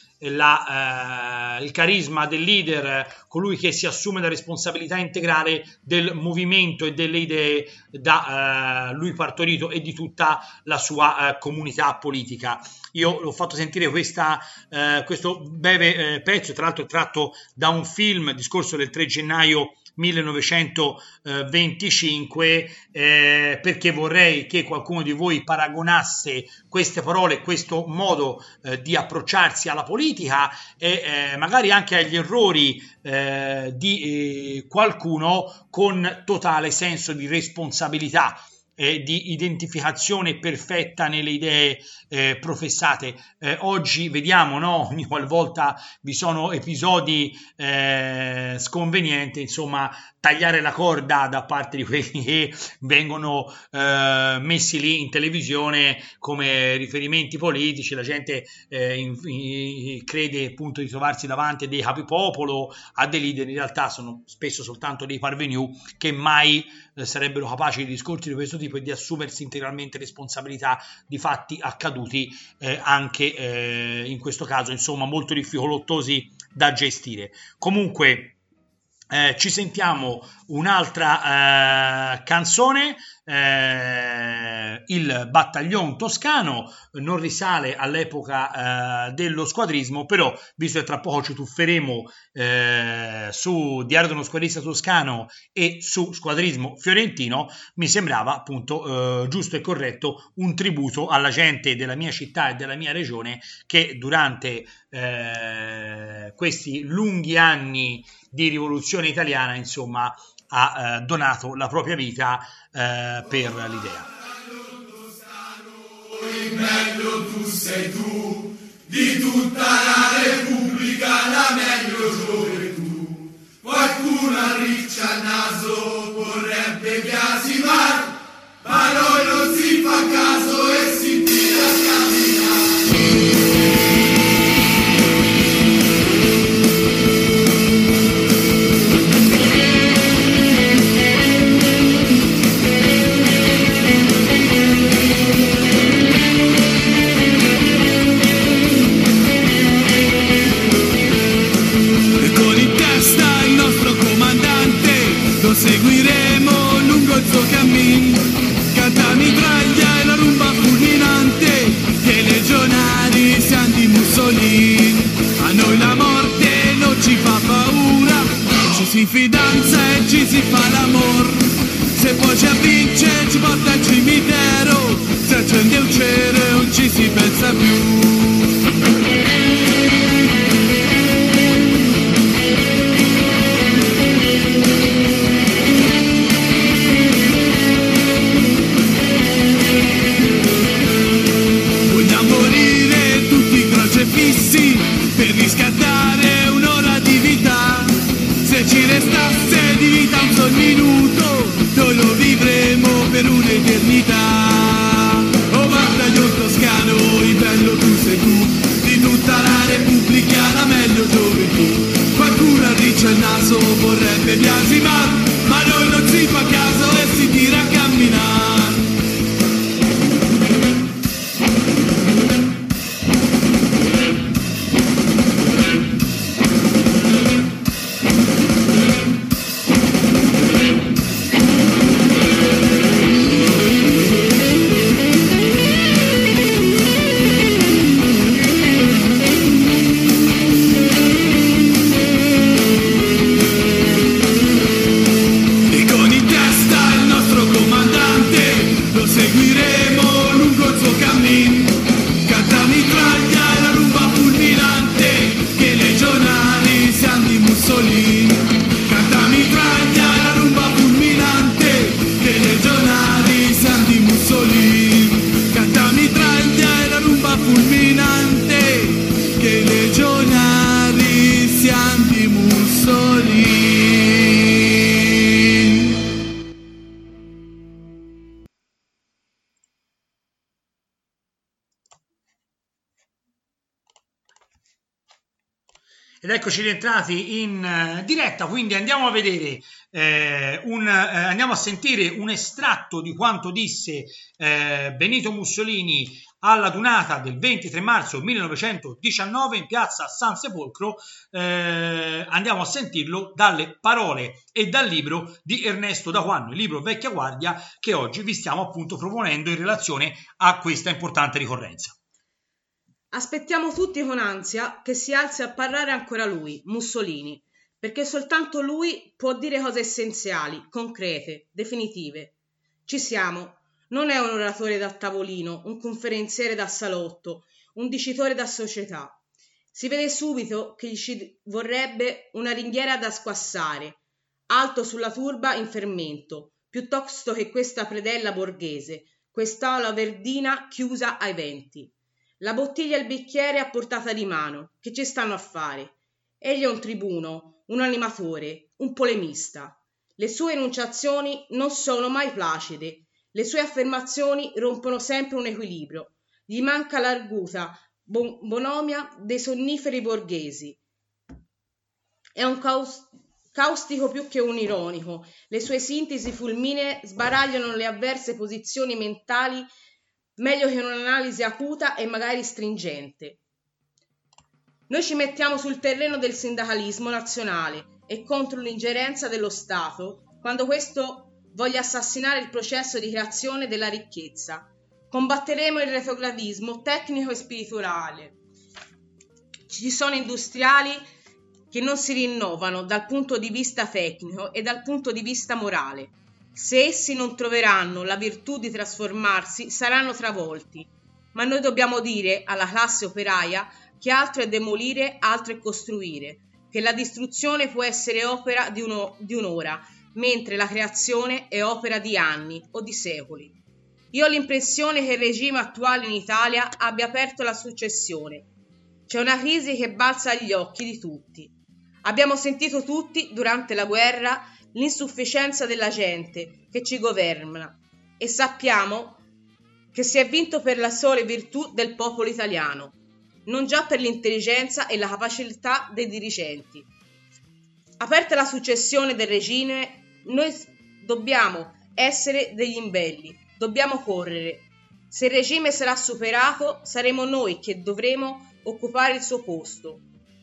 Speaker 2: La, eh, il carisma del leader, colui che si assume la responsabilità integrale del movimento e delle idee da eh, lui partorito e di tutta la sua eh, comunità politica. Io l'ho fatto sentire questa, eh, questo breve eh, pezzo, tra l'altro tratto da un film, discorso del tre gennaio millenovecentoventicinque, eh, perché vorrei che qualcuno di voi paragonasse queste parole, questo modo eh, di approcciarsi alla politica e eh, magari anche agli errori eh, di eh, qualcuno, con totale senso di responsabilità e di identificazione perfetta nelle idee eh, professate. Eh, oggi vediamo, no, ogni qualvolta vi sono episodi eh, sconvenienti, insomma, tagliare la corda da parte di quelli che vengono eh, messi lì in televisione come riferimenti politici. La gente eh, in, in, crede appunto di trovarsi davanti a dei capipopolo, a dei leader, in realtà sono spesso soltanto dei parvenu che mai eh, sarebbero capaci di discorsi di questo tipo e di assumersi integralmente responsabilità di fatti accaduti, eh, anche eh, in questo caso, insomma, molto difficoltosi da gestire. Comunque Eh, ci sentiamo un'altra eh, canzone, eh, il Battaglion Toscano, non risale all'epoca eh, dello squadrismo, però visto che tra poco ci tufferemo eh, su Diario di uno squadrista toscano e su squadrismo fiorentino, mi sembrava appunto eh, giusto e corretto un tributo alla gente della mia città e della mia regione che durante eh, questi lunghi anni di rivoluzione italiana, insomma, ha eh, donato la propria vita eh, per l'idea.
Speaker 5: Il meglio tu sei tu, di tutta la Repubblica la meglio gioventù. Qualcuno arriccia il naso, vorrebbe biasimar, ma noi non si fa caso e si tira a camminare. Lo seguiremo lungo il suo cammin, canta mitraglia e la rumba fulminante, che legionari siamo di Mussolini. A noi la morte non ci fa paura, ci si fidanza e ci si fa l'amor. Se poi ci avvince ci porta al cimitero, se accende un cero non ci si pensa più. Per riscattare un'ora di vita, se ci restasse di vita un sol minuto, noi lo vivremo per un'eternità. Oh battaglion toscano, il bello tu sei tu, di tutta la Repubblica la meglio gioventù. Qualcuno arriccia il naso, vorrebbe biasimar, ma noi non si fa caso e si tira a camminare. Canta mitraglia e la rumba Mussolini.
Speaker 2: Ed eccoci rientrati in uh, diretta, quindi andiamo a vedere, eh, un, eh, andiamo a sentire un estratto di quanto disse eh, Benito Mussolini alla dunata del ventitré marzo millenovecentodiciannove in piazza San Sepolcro. Eh, andiamo a sentirlo dalle parole e dal libro di Ernesto Da Juan, il libro Vecchia Guardia, che oggi vi stiamo appunto proponendo in relazione a questa importante ricorrenza.
Speaker 3: Aspettiamo tutti con ansia che si alzi a parlare ancora lui, Mussolini, perché soltanto lui può dire cose essenziali, concrete, definitive. Ci siamo. Non è un oratore da tavolino, un conferenziere da salotto, un dicitore da società. Si vede subito che gli ci vorrebbe una ringhiera da squassare, alto sulla turba in fermento, piuttosto che questa predella borghese, quest'aula verdina chiusa ai venti. La bottiglia e il bicchiere a portata di mano, che ci stanno a fare. Egli è un tribuno, un animatore, un polemista. Le sue enunciazioni non sono mai placide, le sue affermazioni rompono sempre un equilibrio. Gli manca l'arguta bon- bonomia dei sonniferi borghesi. È un caus- caustico più che un ironico. Le sue sintesi fulminee sbaragliano le avverse posizioni mentali meglio che un'analisi acuta e magari stringente. Noi ci mettiamo sul terreno del sindacalismo nazionale e contro l'ingerenza dello Stato quando questo voglia assassinare il processo di creazione della ricchezza. Combatteremo il retrogradismo tecnico e spirituale. Ci sono industriali che non si rinnovano dal punto di vista tecnico e dal punto di vista morale. Se essi non troveranno la virtù di trasformarsi, saranno travolti. Ma noi dobbiamo dire alla classe operaia che altro è demolire, altro è costruire, che la distruzione può essere opera di, uno, di un'ora, mentre la creazione è opera di anni o di secoli. Io ho l'impressione che il regime attuale in Italia abbia aperto la successione. C'è una crisi che balza agli occhi di tutti. Abbiamo sentito tutti, durante la guerra, l'insufficienza della gente che ci governa e sappiamo che si è vinto per la sola virtù del popolo italiano, non già per l'intelligenza e la capacità dei dirigenti. Aperta la successione del regime, noi dobbiamo essere degli imbelli, dobbiamo correre. Se il regime sarà superato, saremo noi che dovremo occupare il suo posto.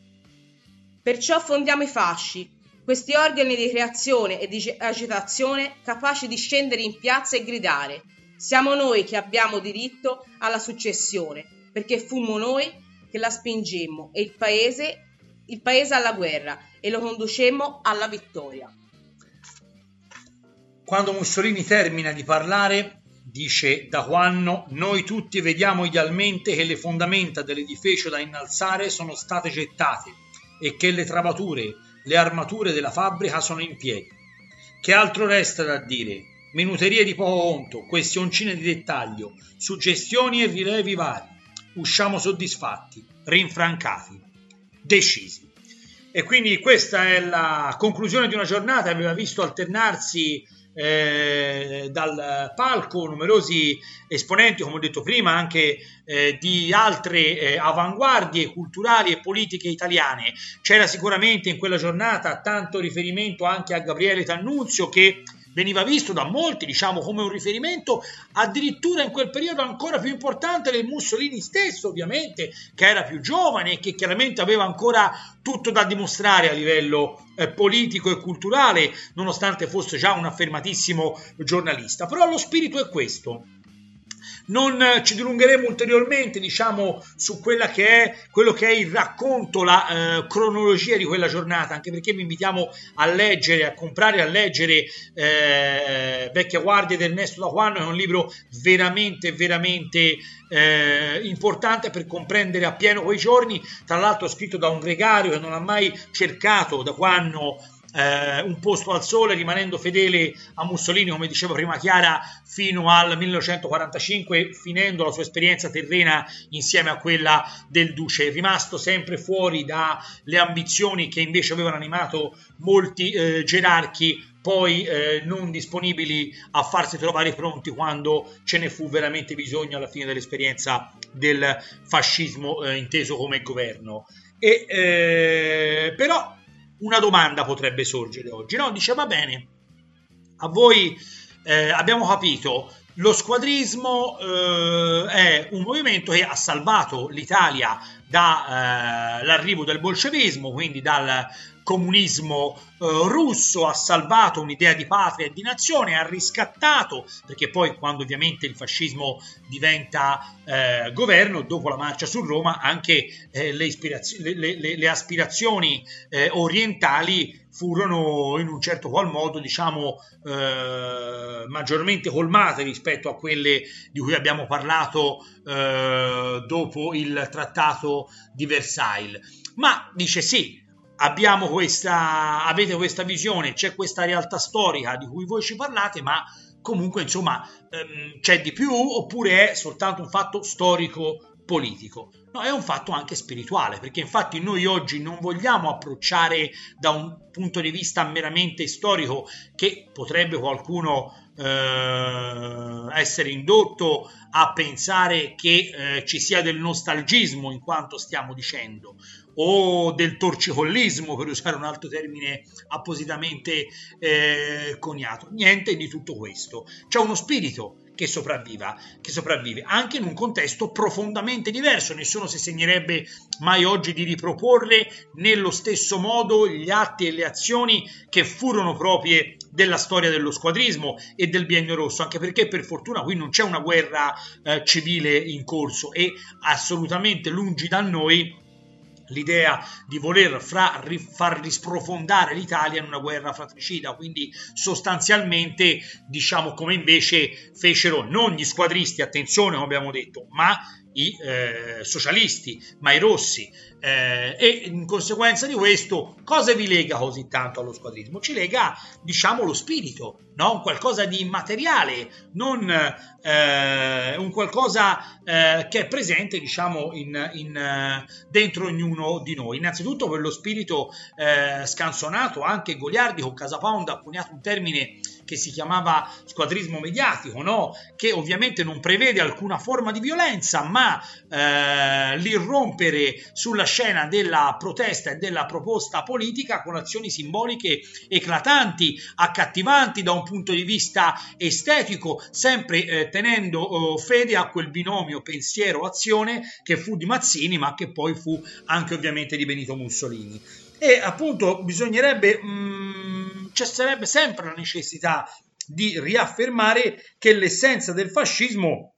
Speaker 3: Perciò fondiamo i fasci, questi organi di creazione e di agitazione capaci di scendere in piazza e gridare: siamo noi che abbiamo diritto alla successione, perché fummo noi che la spingemmo e il paese, il paese alla guerra e lo conducemmo alla vittoria.
Speaker 2: Quando Mussolini termina di parlare, dice Da Juan: noi tutti vediamo idealmente che le fondamenta dell'edificio da innalzare sono state gettate e che le travature, le armature della fabbrica sono in piedi. Che altro resta da dire? Minuterie di poco conto, questioncine di dettaglio, suggestioni e rilevi vari. Usciamo soddisfatti, rinfrancati, decisi. E quindi questa è la conclusione di una giornata che aveva visto alternarsi eh, dal palco numerosi esponenti, come ho detto prima, anche eh, di altre eh, avanguardie culturali e politiche italiane. C'era sicuramente in quella giornata tanto riferimento anche a Gabriele D'Annunzio, che veniva visto da molti, diciamo, come un riferimento addirittura in quel periodo ancora più importante del Mussolini stesso, ovviamente, che era più giovane e che chiaramente aveva ancora tutto da dimostrare a livello eh, politico e culturale, nonostante fosse già un affermatissimo giornalista. Però lo spirito è questo. Non ci dilungheremo ulteriormente, diciamo, su quella che è quello che è il racconto, la eh, cronologia di quella giornata, anche perché vi invitiamo a leggere, a comprare e a leggere eh, Vecchia Guardia di Ernesto Da Juan, che è un libro veramente, veramente eh, importante per comprendere appieno quei giorni, tra l'altro scritto da un gregario che non ha mai cercato Da Juan eh, un posto al sole, rimanendo fedele a Mussolini, come diceva prima Chiara, fino al millenovecentoquarantacinque, finendo la sua esperienza terrena insieme a quella del duce. È rimasto sempre fuori dalle ambizioni che invece avevano animato molti eh, gerarchi, poi eh, non disponibili a farsi trovare pronti quando ce ne fu veramente bisogno alla fine dell'esperienza del fascismo eh, inteso come governo. E, eh, però una domanda potrebbe sorgere oggi, no? Dice, va bene, a voi eh, abbiamo capito, lo squadrismo eh, è un movimento che ha salvato l'Italia dall'arrivo eh, del bolscevismo, quindi dal comunismo eh, russo, ha salvato un'idea di patria e di nazione, ha riscattato, perché poi quando ovviamente il fascismo diventa eh, governo, dopo la marcia su Roma, anche eh, le, ispirazio- le, le, le aspirazioni eh, orientali furono in un certo qual modo, diciamo, eh, maggiormente colmate rispetto a quelle di cui abbiamo parlato eh, dopo il trattato di Versailles. Ma dice sì, abbiamo questa, avete questa visione, c'è questa realtà storica di cui voi ci parlate, ma comunque insomma ehm, c'è di più, oppure è soltanto un fatto storico politico? No, è un fatto anche spirituale, perché infatti noi oggi non vogliamo approcciare da un punto di vista meramente storico, che potrebbe qualcuno eh, essere indotto a pensare che eh, ci sia del nostalgismo in quanto stiamo dicendo, o del torcicollismo, per usare un altro termine appositamente eh, coniato. Niente di tutto questo. C'è uno spirito che sopravviva, che sopravvive anche in un contesto profondamente diverso. Nessuno si segnerebbe mai oggi di riproporre nello stesso modo gli atti e le azioni che furono proprie della storia dello squadrismo e del Biennio Rosso, anche perché per fortuna qui non c'è una guerra eh, civile in corso, e assolutamente lungi da noi l'idea di voler fra, ri, far risprofondare l'Italia in una guerra fratricida. Quindi sostanzialmente, diciamo, come invece fecero non gli squadristi, attenzione, come abbiamo detto, ma i eh, socialisti, ma i rossi, eh, e in conseguenza di questo cosa vi lega così tanto allo squadrismo? Ci lega, diciamo, lo spirito, no? Un qualcosa di immateriale, non eh, un qualcosa eh, che è presente, diciamo, in, in, eh, dentro ognuno di noi. Innanzitutto quello spirito eh, scanzonato, anche goliardico. Casapound ha coniato un termine che si chiamava squadrismo mediatico, no? Che ovviamente non prevede alcuna forma di violenza, ma eh, l'irrompere sulla scena della protesta e della proposta politica con azioni simboliche eclatanti, accattivanti da un punto di vista estetico, sempre eh, tenendo eh, fede a quel binomio pensiero-azione che fu di Mazzini, ma che poi fu anche ovviamente di Benito Mussolini. E appunto bisognerebbe, mh, ci sarebbe sempre la necessità di riaffermare che l'essenza del fascismo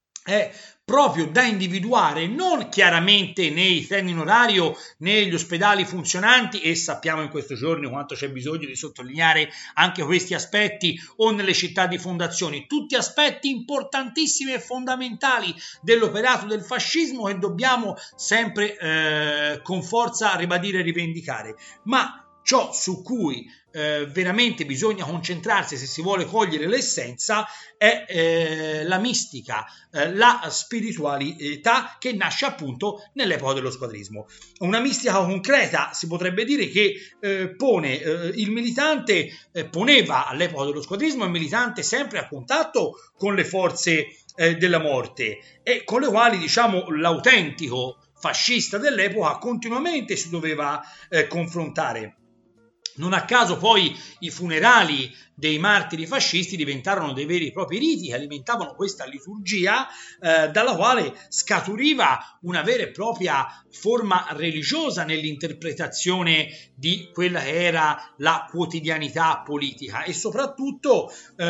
Speaker 2: è proprio da individuare non chiaramente nei treni in orario, negli ospedali funzionanti, e sappiamo in questi giorni quanto c'è bisogno di sottolineare anche questi aspetti, o nelle città di fondazioni, tutti aspetti importantissimi e fondamentali dell'operato del fascismo che dobbiamo sempre eh, con forza ribadire e rivendicare, ma ciò su cui eh, veramente bisogna concentrarsi se si vuole cogliere l'essenza è eh, la mistica, eh, la spiritualità che nasce appunto nell'epoca dello squadrismo. Una mistica concreta, si potrebbe dire, che eh, pone eh, il militante, eh, poneva all'epoca dello squadrismo il militante sempre a contatto con le forze eh, della morte, e con le quali, diciamo, l'autentico fascista dell'epoca continuamente si doveva eh, confrontare. Non a caso poi i funerali dei martiri fascisti diventarono dei veri e propri riti che alimentavano questa liturgia eh, dalla quale scaturiva una vera e propria forma religiosa nell'interpretazione di quella che era la quotidianità politica, e soprattutto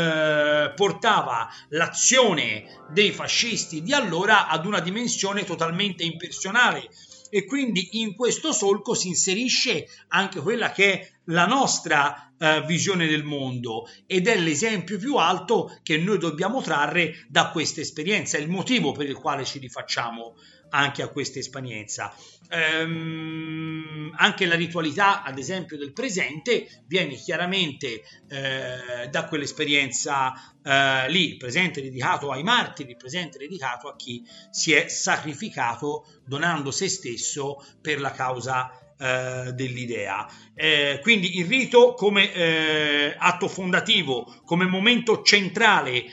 Speaker 2: eh, portava l'azione dei fascisti di allora ad una dimensione totalmente impersonale. E quindi in questo solco si inserisce anche quella che è la nostra eh, visione del mondo, ed è l'esempio più alto che noi dobbiamo trarre da questa esperienza, è il motivo per il quale ci rifacciamo anche a questa esperienza. Ehm, anche la ritualità, ad esempio, del presente viene chiaramente eh, da quell'esperienza eh, lì. Il presente dedicato ai martiri, il presente dedicato a chi si è sacrificato donando se stesso per la causa eh, dell'idea. Eh, quindi il rito come eh, atto fondativo, come momento centrale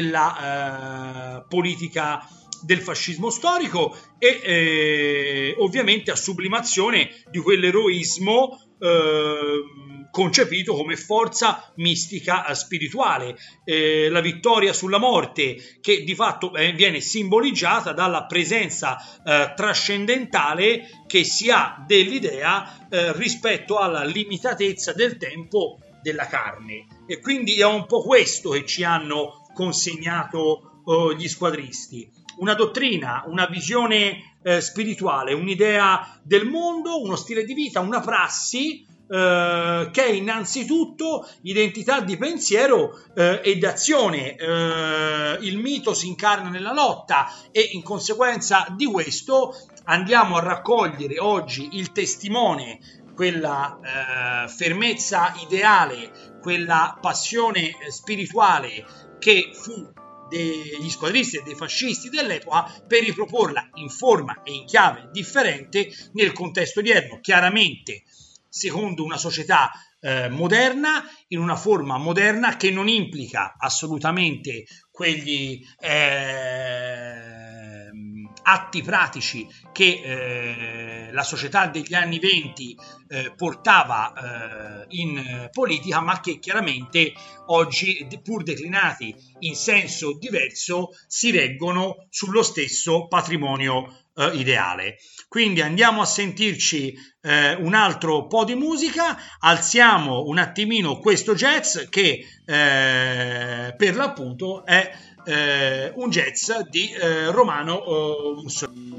Speaker 2: della eh, politica del fascismo storico e eh, ovviamente a sublimazione di quell'eroismo eh, concepito come forza mistica eh, spirituale, eh, la vittoria sulla morte che di fatto eh, viene simboleggiata dalla presenza eh, trascendentale che si ha dell'idea eh, rispetto alla limitatezza del tempo della carne, e quindi è un po' questo che ci hanno consegnato eh, gli squadristi. Una dottrina, una visione eh, spirituale, un'idea del mondo, uno stile di vita, una prassi eh, che è innanzitutto identità di pensiero eh, e d'azione. Eh, il mito si incarna nella lotta e in conseguenza di questo andiamo a raccogliere oggi il testimone, quella eh, fermezza ideale, quella passione spirituale che fu degli squadristi e dei fascisti dell'epoca, per riproporla in forma e in chiave differente nel contesto odierno, chiaramente secondo una società eh, moderna, in una forma moderna che non implica assolutamente quegli eh, atti pratici che eh, la società degli anni venti eh, portava eh, in politica, ma che chiaramente oggi, pur declinati in senso diverso, si reggono sullo stesso patrimonio eh, ideale. Quindi andiamo a sentirci eh, un altro po' di musica, alziamo un attimino questo jazz che eh, per l'appunto è Eh, un jazz di eh, Romano eh, Mussolini.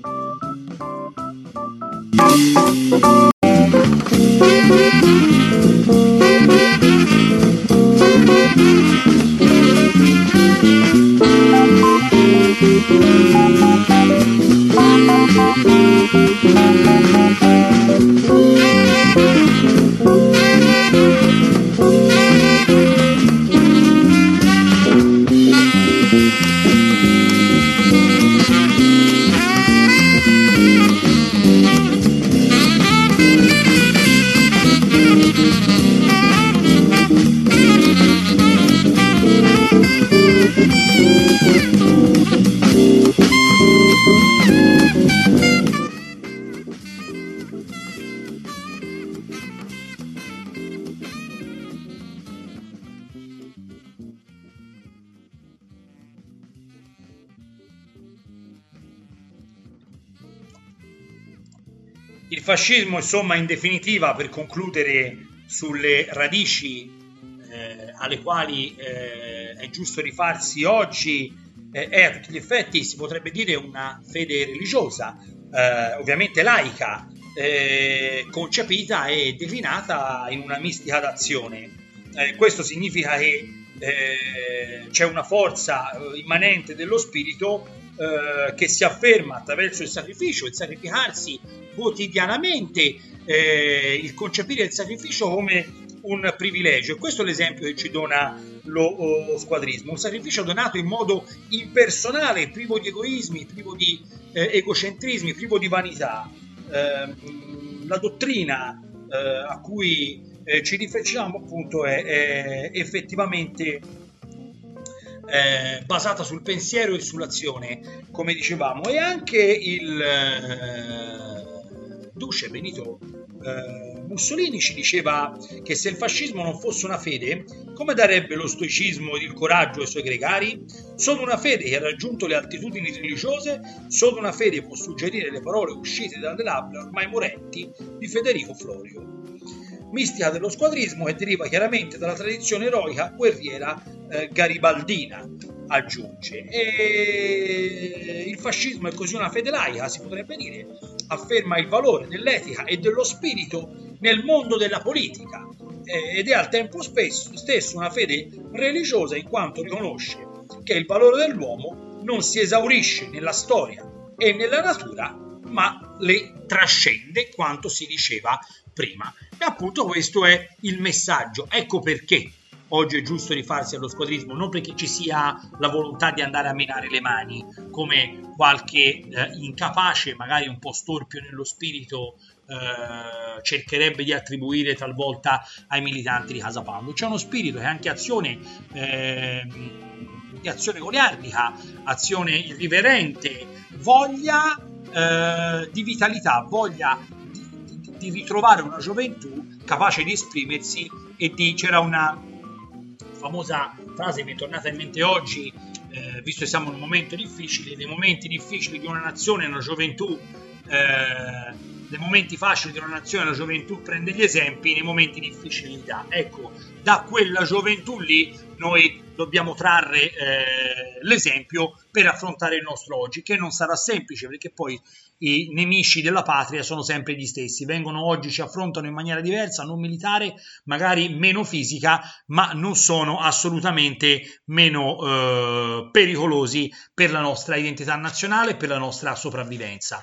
Speaker 2: Il fascismo, insomma, in definitiva, per concludere sulle radici eh, alle quali eh, è giusto rifarsi oggi, eh, è a tutti gli effetti, si potrebbe dire, una fede religiosa, eh, ovviamente laica, eh, concepita e declinata in una mistica d'azione. Eh, questo significa che eh, c'è una forza immanente dello spirito eh, che si afferma attraverso il sacrificio, il sacrificarsi quotidianamente, eh, il concepire il sacrificio come un privilegio. E questo è l'esempio che ci dona lo, lo squadrismo, un sacrificio donato in modo impersonale, privo di egoismi, privo di eh, egocentrismi, privo di vanità. Eh, la dottrina eh, a cui eh, ci rifacciamo appunto è, è effettivamente eh, basata sul pensiero e sull'azione, come dicevamo, e anche il eh, duce Benito eh, Mussolini ci diceva che se il fascismo non fosse una fede, come darebbe lo stoicismo ed il coraggio ai suoi gregari? Solo una fede che ha raggiunto le altitudini religiose, solo una fede può suggerire le parole uscite dalle labbra ormai morenti di Federico Florio. Mistica dello squadrismo che deriva chiaramente dalla tradizione eroica guerriera eh, garibaldina, aggiunge. E il fascismo è così una fede laica, si potrebbe dire, afferma il valore dell'etica e dello spirito nel mondo della politica eh, ed è al tempo spesso, stesso una fede religiosa, in quanto riconosce che il valore dell'uomo non si esaurisce nella storia e nella natura, ma le trascende quanto si diceva prima. E appunto questo è il messaggio. Ecco perché oggi è giusto rifarsi allo squadrismo, non perché ci sia la volontà di andare a menare le mani, come qualche eh, incapace, magari un po' storpio nello spirito, eh, cercherebbe di attribuire talvolta ai militanti di Casa Pound. C'è uno spirito che è anche azione, eh, di azione goliardica, azione irriverente, voglia eh, di vitalità, voglia di, di, di ritrovare una gioventù capace di esprimersi e di... C'era una famosa frase che mi è tornata in mente oggi, eh, visto che siamo in un momento difficile, nei momenti difficili di una nazione una gioventù, eh, nei momenti facili di una nazione la gioventù prende gli esempi, nei momenti difficili li dà. Ecco, da quella gioventù lì noi dobbiamo trarre eh, l'esempio per affrontare il nostro oggi, che non sarà semplice, perché poi i nemici della patria sono sempre gli stessi, vengono oggi, ci affrontano in maniera diversa, non militare, magari meno fisica, ma non sono assolutamente meno eh, pericolosi per la nostra identità nazionale, per la nostra sopravvivenza.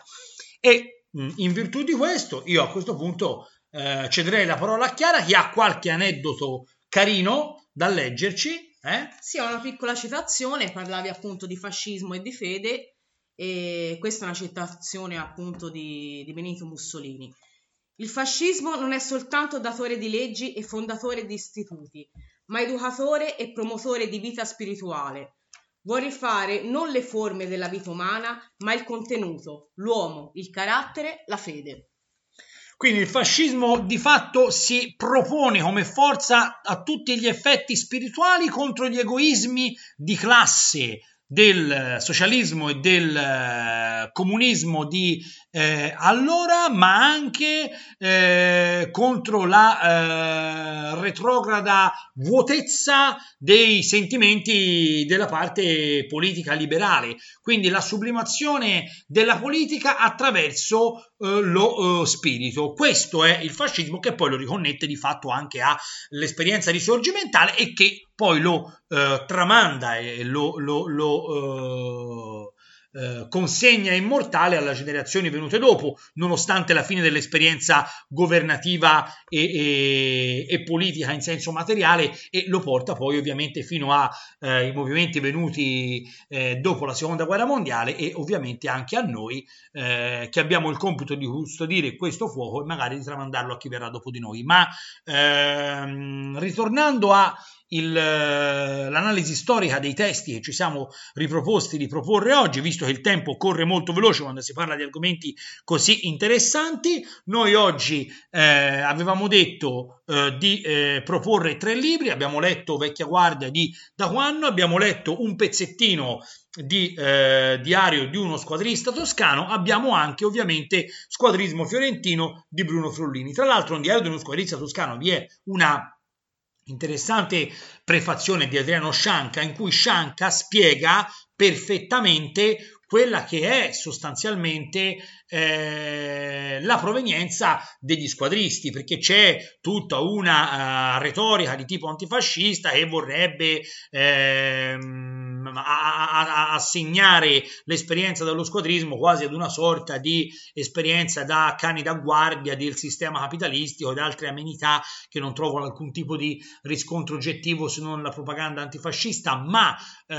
Speaker 2: E mh, in virtù di questo, io a questo punto eh, cederei la parola a Chiara, che ha qualche aneddoto carino da leggerci. Eh?
Speaker 3: Sì, ho una piccola citazione, parlavi appunto di fascismo e di fede, e questa è una citazione appunto di, di Benito Mussolini. Il fascismo non è soltanto datore di leggi e fondatore di istituti, ma educatore e promotore di vita spirituale. Vuol rifare non le forme della vita umana, ma il contenuto, l'uomo, il carattere, la fede.
Speaker 2: Quindi il fascismo di fatto si propone come forza a tutti gli effetti spirituali contro gli egoismi di classe del socialismo e del eh, comunismo di eh, allora, ma anche eh, contro la eh, retrograda vuotezza dei sentimenti della parte politica liberale, quindi la sublimazione della politica attraverso eh, lo eh, spirito. Questo è il fascismo, che poi lo riconnette di fatto anche all'esperienza risorgimentale e che poi lo eh, tramanda e lo, lo, lo eh, eh, consegna immortale alle generazioni venute dopo, nonostante la fine dell'esperienza governativa e, e, e politica in senso materiale, e lo porta poi ovviamente fino ai eh, movimenti venuti eh, dopo la seconda guerra mondiale, e ovviamente anche a noi eh, che abbiamo il compito di custodire questo fuoco e magari di tramandarlo a chi verrà dopo di noi. Ma ehm, ritornando a Il, l'analisi storica dei testi che ci siamo riproposti di proporre oggi, visto che il tempo corre molto veloce quando si parla di argomenti così interessanti, noi oggi eh, avevamo detto eh, di eh, proporre tre libri. Abbiamo letto Vecchia Guardia di Daquanno, abbiamo letto un pezzettino di eh, Diario di uno squadrista toscano, abbiamo anche ovviamente Squadrismo fiorentino di Bruno Frollini. Tra l'altro, in Diario di uno squadrista toscano vi è una interessante prefazione di Adriano Scianca, in cui Scianca spiega perfettamente quella che è sostanzialmente eh, la provenienza degli squadristi, perché c'è tutta una uh, retorica di tipo antifascista che vorrebbe eh, a, a, assegnare l'esperienza dello squadrismo quasi ad una sorta di esperienza da cani da guardia del sistema capitalistico ed altre amenità che non trovano alcun tipo di riscontro oggettivo se non la propaganda antifascista, ma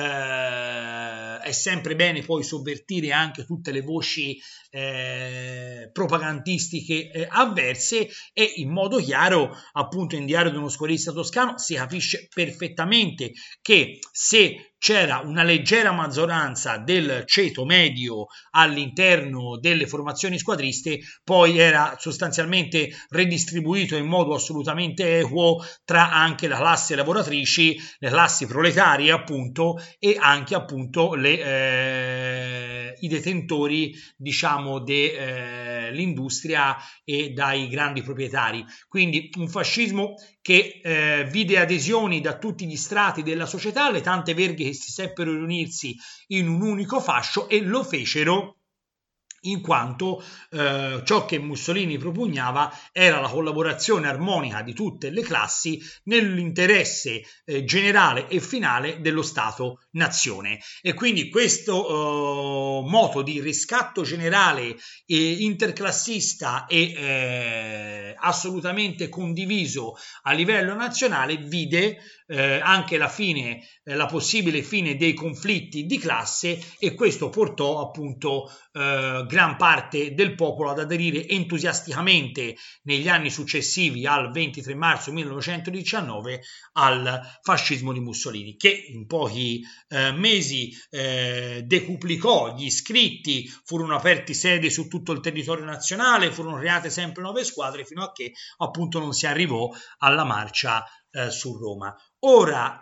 Speaker 2: eh, è sempre bene poi sovvertire anche tutte le voci eh, propagandistiche eh, avverse, e in modo chiaro, appunto, in Diario di uno squadrista toscano si capisce perfettamente che se c'era una leggera maggioranza del ceto medio all'interno delle formazioni squadriste, poi era sostanzialmente redistribuito in modo assolutamente equo tra anche la classe lavoratrici, le classi proletarie appunto, e anche appunto le, eh, i detentori, diciamo, dell'industria eh, e dai grandi proprietari. Quindi un fascismo che eh, vide adesioni da tutti gli strati della società, le tante verghe che si seppero riunirsi in un unico fascio e lo fecero in quanto eh, ciò che Mussolini propugnava era la collaborazione armonica di tutte le classi nell'interesse eh, generale e finale dello Stato-nazione. E quindi questo eh, moto di riscatto generale e interclassista e eh, assolutamente condiviso a livello nazionale vide eh, anche la fine, eh, la possibile fine dei conflitti di classe, e questo portò appunto eh, gran parte del popolo ad aderire entusiasticamente negli anni successivi al ventitré marzo millenovecentodiciannove al fascismo di Mussolini, che in pochi eh, mesi eh, decuplicò gli iscritti, furono aperti sedi su tutto il territorio nazionale, furono create sempre nuove squadre fino a che appunto non si arrivò alla marcia eh, su Roma. Ora,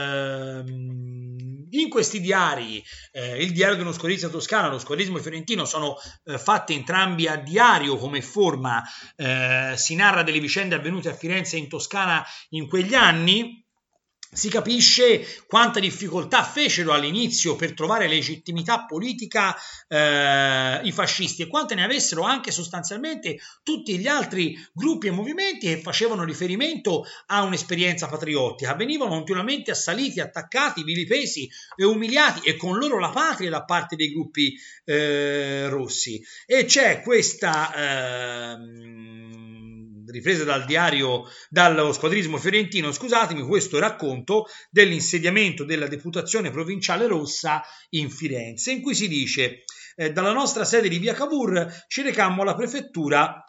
Speaker 2: ehm, in questi diari, eh, il diario di uno squadrista toscano e lo squadrismo fiorentino sono eh, fatti entrambi a diario come forma, eh, si narra delle vicende avvenute a Firenze e in Toscana in quegli anni. Si capisce quanta difficoltà fecero all'inizio per trovare legittimità politica eh, i fascisti, e quante ne avessero anche sostanzialmente tutti gli altri gruppi e movimenti che facevano riferimento a un'esperienza patriottica. Venivano continuamente assaliti, attaccati, vilipesi e umiliati, e con loro la patria da parte dei gruppi eh, rossi. E c'è questa... Eh, ripresa dal diario, dallo squadrismo fiorentino, scusatemi, questo racconto dell'insediamento della deputazione provinciale rossa in Firenze, in cui si dice eh, dalla nostra sede di via Cavour ci recammo alla prefettura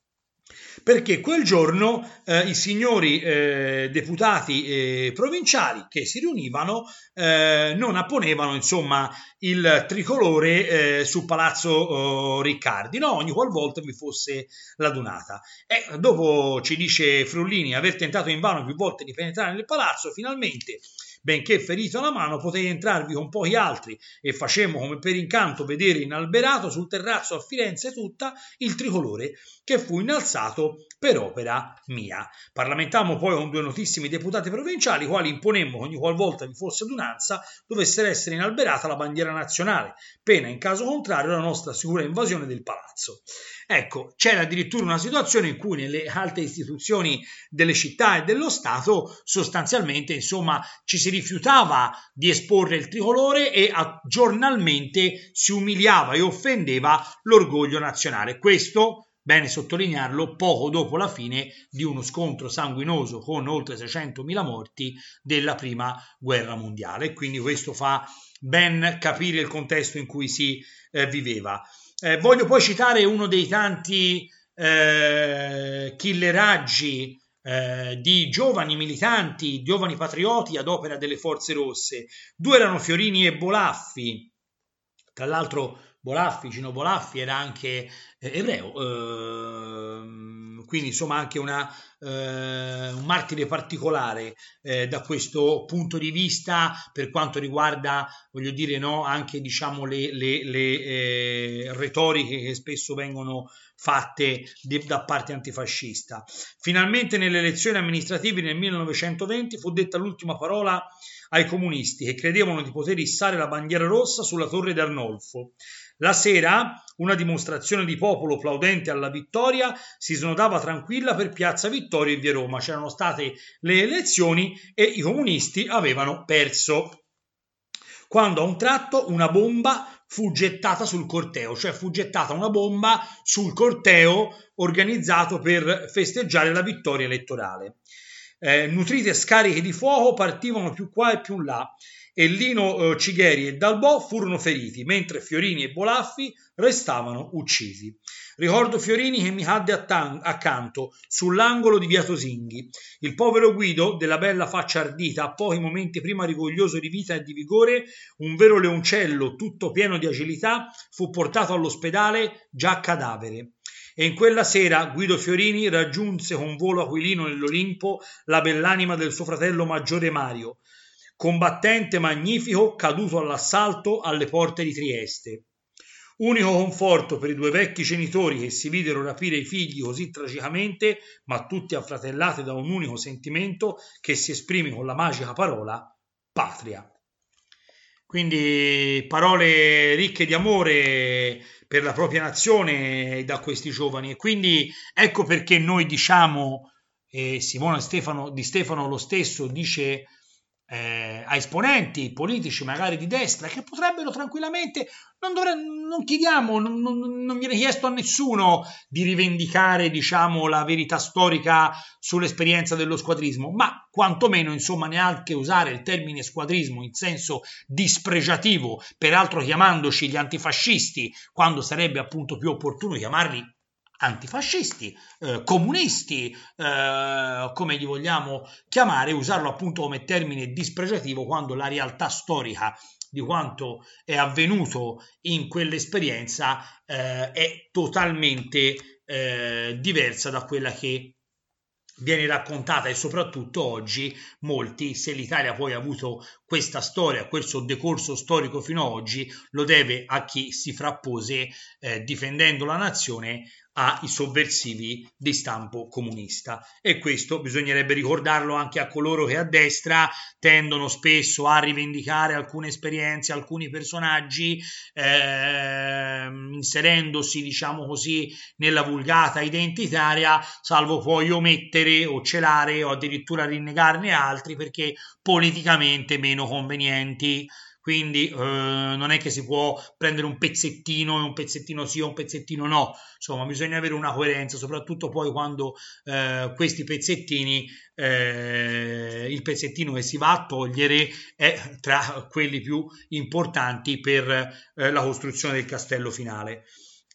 Speaker 2: perché quel giorno eh, i signori eh, deputati eh, provinciali che si riunivano eh, non apponevano insomma il tricolore eh, su Palazzo oh, Riccardi, no, ogni qualvolta vi fosse la donata. E dopo ci dice Frullini aver tentato invano più volte di penetrare nel palazzo, finalmente, benché ferito alla mano, potei entrarvi con pochi altri e facemmo come per incanto vedere inalberato sul terrazzo a Firenze tutta il tricolore che fu innalzato per opera mia. Parlamentammo poi con due notissimi deputati provinciali, quali imponemmo che ogni qualvolta vi fosse adunanza dovesse essere inalberata la bandiera nazionale, pena in caso contrario la nostra sicura invasione del palazzo. Ecco, c'era addirittura una situazione in cui nelle alte istituzioni delle città e dello Stato sostanzialmente, insomma, ci si rifiutava di esporre il tricolore e a, giornalmente si umiliava e offendeva l'orgoglio nazionale. Questo, bene sottolinearlo, poco dopo la fine di uno scontro sanguinoso con oltre seicentomila morti della prima guerra mondiale. Quindi questo fa ben capire il contesto in cui si eh, viveva. Eh, voglio poi citare uno dei tanti eh, killeraggi eh, di giovani militanti, giovani patrioti ad opera delle forze rosse. Due erano Fiorini e Bolaffi. Tra l'altro Bolaffi, Gino Bolaffi, era anche eh, ebreo, eh, quindi insomma anche una, eh, un martire particolare eh, da questo punto di vista, per quanto riguarda, voglio dire, no, anche diciamo le, le, le eh, retoriche che spesso vengono fatte di, da parte antifascista. Finalmente nelle elezioni amministrative nel millenovecentoventi fu detta l'ultima parola ai comunisti che credevano di poter issare la bandiera rossa sulla torre d'Arnolfo. La sera una dimostrazione di popolo plaudente alla vittoria si snodava tranquilla per Piazza Vittorio e via Roma. C'erano state le elezioni e i comunisti avevano perso, quando a un tratto una bomba fu gettata sul corteo, cioè fu gettata una bomba sul corteo organizzato per festeggiare la vittoria elettorale. Eh, nutrite scariche di fuoco partivano più qua e più là, e Lino eh, Cigheri e Dalbò furono feriti, mentre Fiorini e Bolaffi restavano uccisi. Ricordo Fiorini che mi cadde accanto sull'angolo di via Tosinghi. Il povero Guido, della bella faccia ardita, a pochi momenti prima rigoglioso di vita e di vigore, un vero leoncello tutto pieno di agilità, fu portato all'ospedale già cadavere. E in quella sera Guido Fiorini raggiunse con volo aquilino nell'Olimpo la bell'anima del suo fratello maggiore Mario, combattente magnifico caduto all'assalto alle porte di Trieste. Unico conforto per i due vecchi genitori che si videro rapire i figli così tragicamente, ma tutti affratellati da un unico sentimento che si esprime con la magica parola patria. Quindi parole ricche di amore per la propria nazione da questi giovani, e quindi ecco perché noi diciamo, e Simone Stefano, Di Stefano lo stesso dice eh, a esponenti politici magari di destra che potrebbero tranquillamente, non, dovre, non chiediamo, non, non, non viene chiesto a nessuno di rivendicare, diciamo, la verità storica sull'esperienza dello squadrismo, ma quantomeno, insomma, neanche usare il termine squadrismo in senso dispregiativo, peraltro chiamandoci gli antifascisti, quando sarebbe appunto più opportuno chiamarli antifascisti, eh, comunisti, eh, come li vogliamo chiamare, usarlo appunto come termine dispregiativo quando la realtà storica di quanto è avvenuto in quell'esperienza eh, è totalmente eh, diversa da quella che viene raccontata, e soprattutto oggi molti, se l'Italia poi ha avuto questa storia, questo decorso storico fino ad oggi, lo deve a chi si frappose eh, difendendo la nazione ai sovversivi di stampo comunista. E questo bisognerebbe ricordarlo anche a coloro che a destra tendono spesso a rivendicare alcune esperienze, alcuni personaggi, eh, inserendosi, diciamo così, nella vulgata identitaria, salvo poi omettere o celare o addirittura rinnegarne altri perché politicamente meno convenienti. Quindi eh, non è che si può prendere un pezzettino e un pezzettino sì o un pezzettino no, insomma bisogna avere una coerenza, soprattutto poi quando eh, questi pezzettini, eh, il pezzettino che si va a togliere è tra quelli più importanti per eh, la costruzione del castello finale.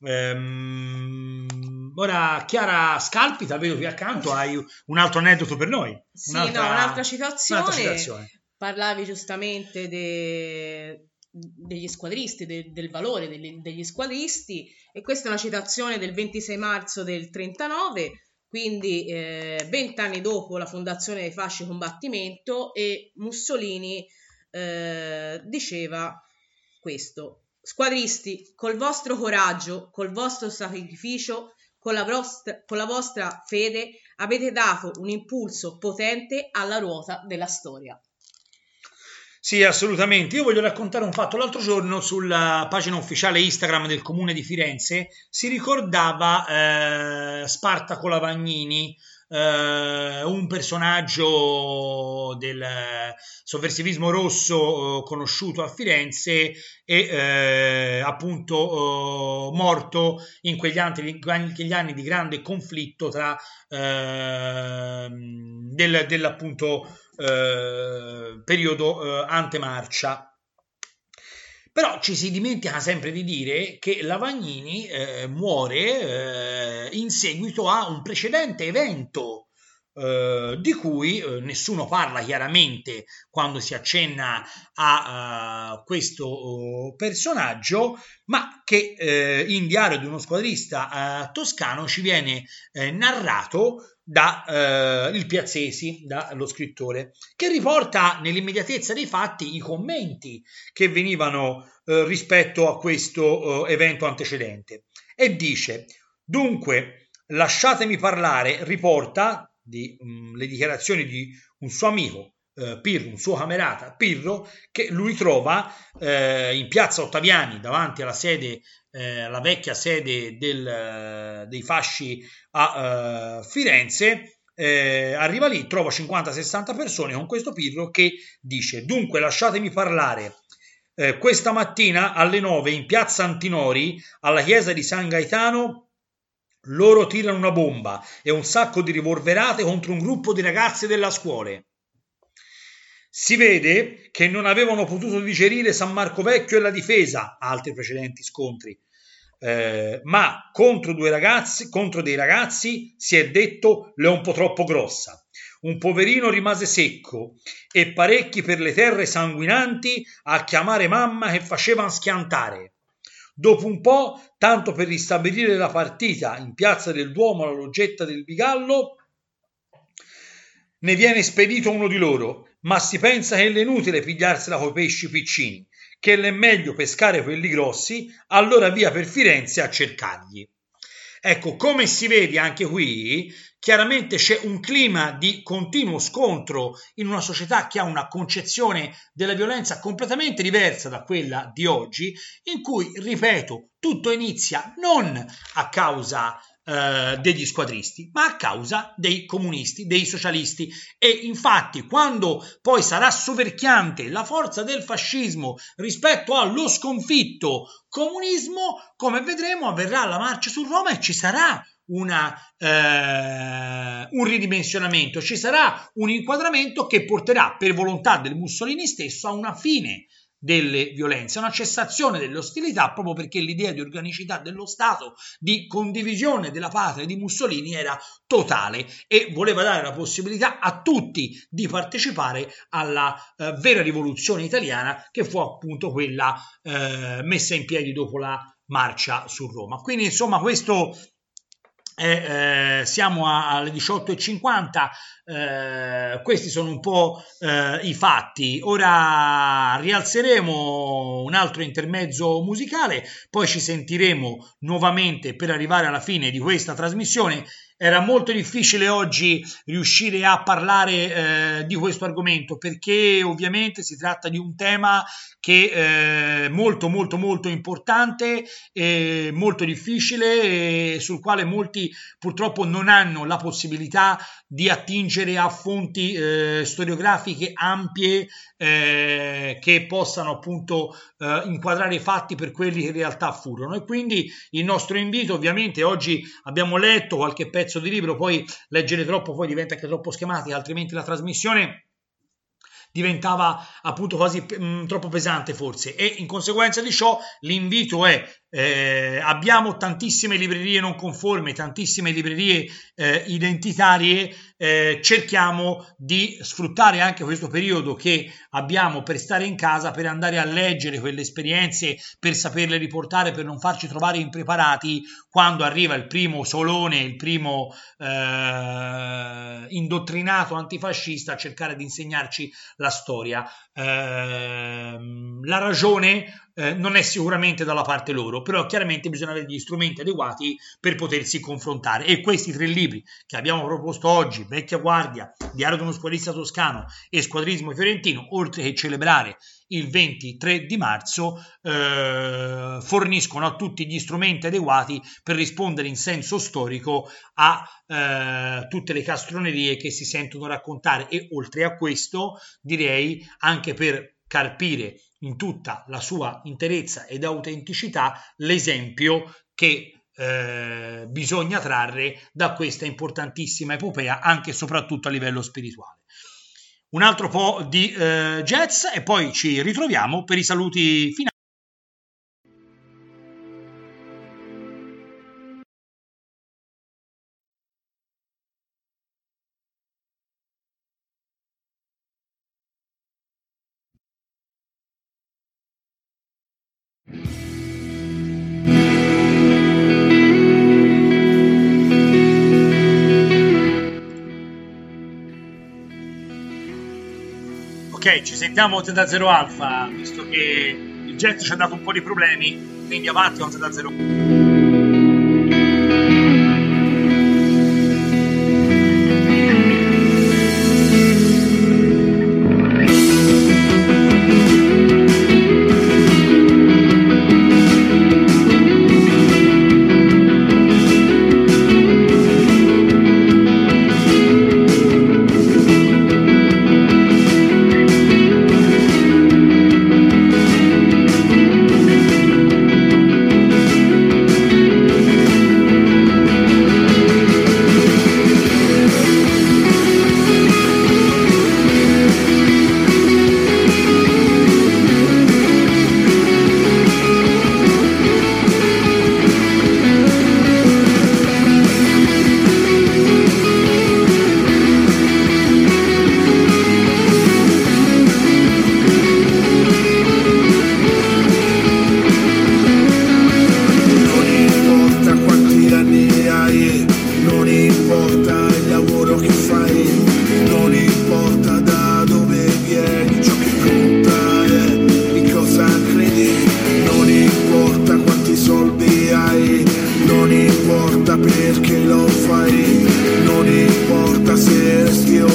Speaker 2: Ehm, ora Chiara Scalpita, vedo qui accanto, hai un altro aneddoto per noi.
Speaker 3: Sì,
Speaker 2: un'altra,
Speaker 3: no, un'altra citazione.
Speaker 2: un'altra citazione.
Speaker 3: Parlavi giustamente de, degli squadristi, de, del valore degli, degli squadristi, e questa è una citazione del ventisei marzo del trentanove, quindi eh, vent'anni dopo la fondazione dei fasci combattimento, e Mussolini eh, diceva questo: squadristi, col vostro coraggio, col vostro sacrificio, con la, vostra, con la vostra fede avete dato un impulso potente alla ruota della storia.
Speaker 2: Sì, assolutamente. Io voglio raccontare un fatto. L'altro giorno sulla pagina ufficiale Instagram del Comune di Firenze si ricordava eh, Spartaco Lavagnini, eh, un personaggio del sovversivismo rosso eh, conosciuto a Firenze e eh, appunto eh, morto in quegli anni, quegli anni di grande conflitto tra eh, del, dell'appunto Uh, periodo uh, antemarcia. Però ci si dimentica sempre di dire che Lavagnini eh, muore eh, in seguito a un precedente evento eh, di cui eh, nessuno parla chiaramente quando si accenna a uh, questo uh, personaggio, ma che eh, in Diario di uno squadrista uh, toscano ci viene eh, narrato da eh, il Piazzesi, dallo scrittore, che riporta nell'immediatezza dei fatti i commenti che venivano eh, rispetto a questo eh, evento antecedente, e dice: dunque lasciatemi parlare, riporta di, mh, le dichiarazioni di un suo amico eh, Pirro, un suo camerata Pirro, che lui trova eh, in piazza Ottaviani davanti alla sede, eh, la vecchia sede del, dei fasci a uh, Firenze. Eh, arriva lì, trova cinquanta sessanta persone con questo Pirro che dice: dunque lasciatemi parlare, eh, questa mattina alle nove in piazza Antinori alla chiesa di San Gaetano loro tirano una bomba e un sacco di rivolverate contro un gruppo di ragazzi della scuola. Si vede che non avevano potuto digerire San Marco Vecchio e la difesa, altri precedenti scontri, eh, ma contro due ragazzi, contro dei ragazzi si è detto l'è un po' troppo grossa. Un poverino rimase secco e parecchi per le terre sanguinanti a chiamare mamma che facevano schiantare. Dopo un po', tanto per ristabilire la partita in piazza del Duomo alla loggetta del Bigallo, ne viene spedito uno di loro, ma si pensa che è inutile pigliarsela coi pesci piccini, che è meglio pescare quelli grossi, allora via per Firenze a cercargli. Ecco, come si vede anche qui, chiaramente c'è un clima di continuo scontro in una società che ha una concezione della violenza completamente diversa da quella di oggi, in cui, ripeto, tutto inizia non a causa eh, degli squadristi, ma a causa dei comunisti, dei socialisti. E infatti, quando poi sarà soverchiante la forza del fascismo rispetto allo sconfitto comunismo, come vedremo, avverrà la marcia su Roma e ci sarà Una, eh, un ridimensionamento, ci sarà un inquadramento che porterà, per volontà del Mussolini stesso, a una fine delle violenze, una cessazione delle ostilità, proprio perché l'idea di organicità dello Stato, di condivisione della patria di Mussolini era totale e voleva dare la possibilità a tutti di partecipare alla eh, vera rivoluzione italiana, che fu appunto quella eh, messa in piedi dopo la marcia su Roma. Quindi insomma questo Eh, eh, siamo a, alle diciotto e cinquanta, eh, questi sono un po' eh, i fatti. Ora rialzeremo un altro intermezzo musicale, poi ci sentiremo nuovamente per arrivare alla fine di questa trasmissione. Era molto difficile oggi riuscire a parlare eh, di questo argomento, perché ovviamente si tratta di un tema che è eh, molto molto molto importante, e molto difficile, e sul quale molti purtroppo non hanno la possibilità di attingere a fonti eh, storiografiche ampie eh, che possano appunto eh, inquadrare i fatti per quelli che in realtà furono. E quindi il nostro invito, ovviamente, oggi abbiamo letto qualche pezzo di libro, poi leggere troppo poi diventa anche troppo schematica, altrimenti la trasmissione diventava appunto quasi mh, troppo pesante forse, e in conseguenza di ciò l'invito è eh, abbiamo tantissime librerie non conformi, tantissime librerie eh, identitarie, eh, cerchiamo di sfruttare anche questo periodo che abbiamo per stare in casa, per andare a leggere quelle esperienze, per saperle riportare, per non farci trovare impreparati quando arriva il primo solone, il primo eh, indottrinato antifascista a cercare di insegnarci la storia. Eh, la ragione eh, non è sicuramente dalla parte loro, però chiaramente bisogna avere gli strumenti adeguati per potersi confrontare, e questi tre libri che abbiamo proposto oggi, Vecchia Guardia, Diario di uno squadrista toscano e Squadrismo fiorentino, oltre che celebrare il ventitré di marzo, eh, forniscono a tutti gli strumenti adeguati per rispondere in senso storico a eh, tutte le castronerie che si sentono raccontare, e oltre a questo direi anche per carpire in tutta la sua interezza ed autenticità l'esempio che eh, bisogna trarre da questa importantissima epopea, anche e soprattutto a livello spirituale. Un altro po' di eh, jazz e poi ci ritroviamo per i saluti finali. Ok, ci sentiamo Z zero Alfa, visto che il jet ci ha dato un po' di problemi, quindi avanti con Z zero.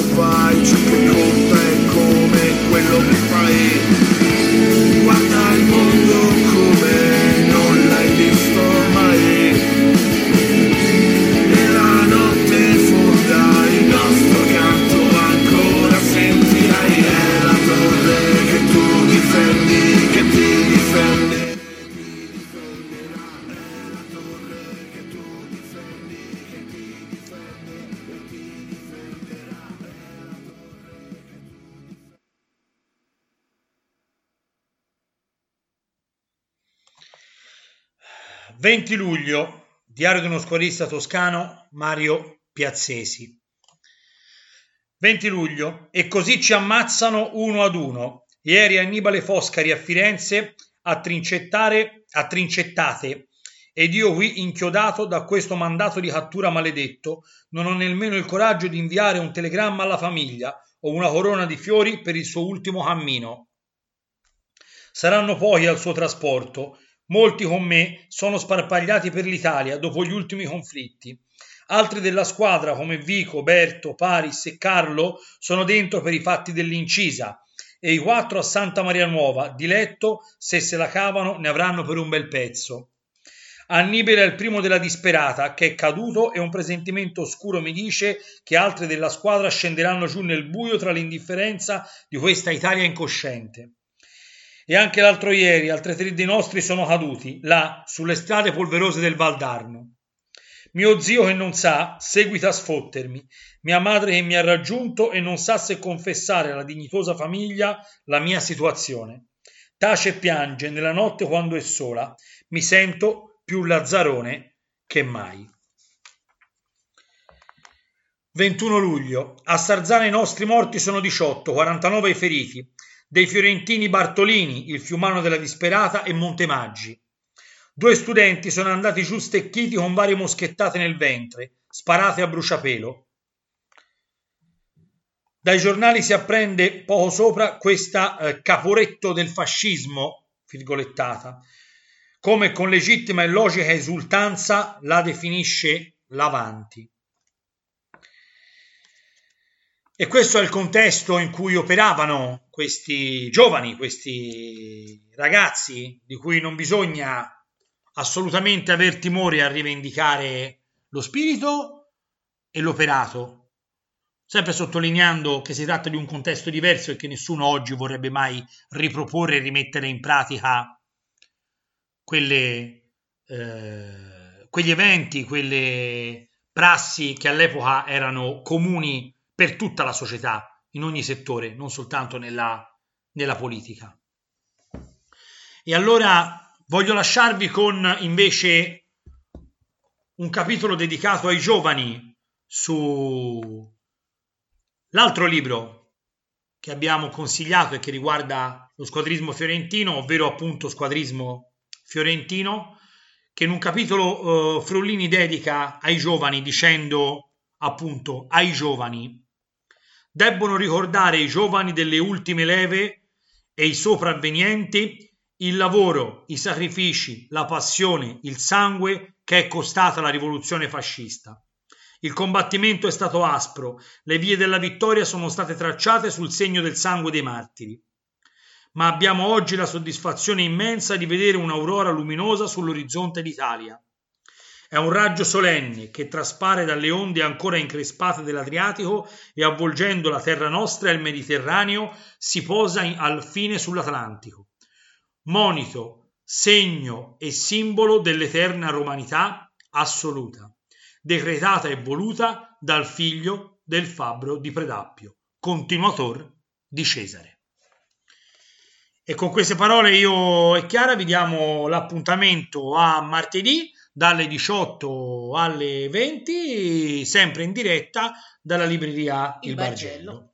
Speaker 5: fai, ciò che conta è come quello che fai. Guarda il mondo come non l'hai visto mai. Nella notte fonda il nostro canto ancora sentirai. È la torre che tu difendi, che ti difende.
Speaker 2: venti luglio, diario di uno squadrista toscano, Mario Piazzesi. venti luglio, e così ci ammazzano uno ad uno. Ieri Annibale Foscari a Firenze a trincettare, a trincettate, ed io qui inchiodato da questo mandato di cattura maledetto non ho nemmeno il coraggio di inviare un telegramma alla famiglia o una corona di fiori per il suo ultimo cammino. Saranno pochi al suo trasporto. Molti con me sono sparpagliati per l'Italia dopo gli ultimi conflitti. Altri della squadra come Vico, Berto, Paris e Carlo sono dentro per i fatti dell'Incisa e i quattro a Santa Maria Nuova, di letto, se se la cavano ne avranno per un bel pezzo. Annibale è il primo della disperata che è caduto e un presentimento oscuro mi dice che altri della squadra scenderanno giù nel buio tra l'indifferenza di questa Italia incosciente. E anche l'altro ieri altri tre dei nostri sono caduti, là, sulle strade polverose del Valdarno. Mio zio che non sa, seguita a sfottermi. Mia madre che mi ha raggiunto e non sa se confessare alla dignitosa famiglia la mia situazione. Tace e piange nella notte quando è sola. Mi sento più lazzarone che mai. ventuno luglio. A Sarzana i nostri morti sono diciotto, quarantanove i feriti. Dei fiorentini Bartolini, il fiumano della disperata, e Montemaggi. Due studenti sono andati giù stecchiti con varie moschettate nel ventre, sparate a bruciapelo. Dai giornali si apprende poco sopra questa eh, caporetto del fascismo, virgolettata, come con legittima e logica esultanza la definisce l'Avanti. E questo è il contesto in cui operavano questi giovani, questi ragazzi di cui non bisogna assolutamente aver timore a rivendicare lo spirito e l'operato, sempre sottolineando che si tratta di un contesto diverso e che nessuno oggi vorrebbe mai riproporre e rimettere in pratica quelle, eh, quegli eventi, quelle prassi che all'epoca erano comuni per tutta la società, in ogni settore, non soltanto nella, nella politica. E allora voglio lasciarvi con invece un capitolo dedicato ai giovani su l'altro libro che abbiamo consigliato e che riguarda lo squadrismo fiorentino, ovvero appunto Squadrismo Fiorentino, che in un capitolo eh, Frullini dedica ai giovani dicendo appunto ai giovani: debbono ricordare i giovani delle ultime leve e i sopravvenienti il lavoro, i sacrifici, la passione, il sangue che è costata la rivoluzione fascista. Il combattimento è stato aspro, le vie della vittoria sono state tracciate sul segno del sangue dei martiri. Ma abbiamo oggi la soddisfazione immensa di vedere un'aurora luminosa sull'orizzonte d'Italia. È un raggio solenne che traspare dalle onde ancora increspate dell'Adriatico e avvolgendo la terra nostra e il Mediterraneo si posa in, al fine sull'Atlantico. Monito, segno e simbolo dell'eterna romanità assoluta, decretata e voluta dal figlio del fabbro di Predappio, continuator di Cesare. E con queste parole io e Chiara vi diamo l'appuntamento a martedì dalle diciotto alle venti, sempre in diretta dalla libreria Il, Il Bargello. Bargello.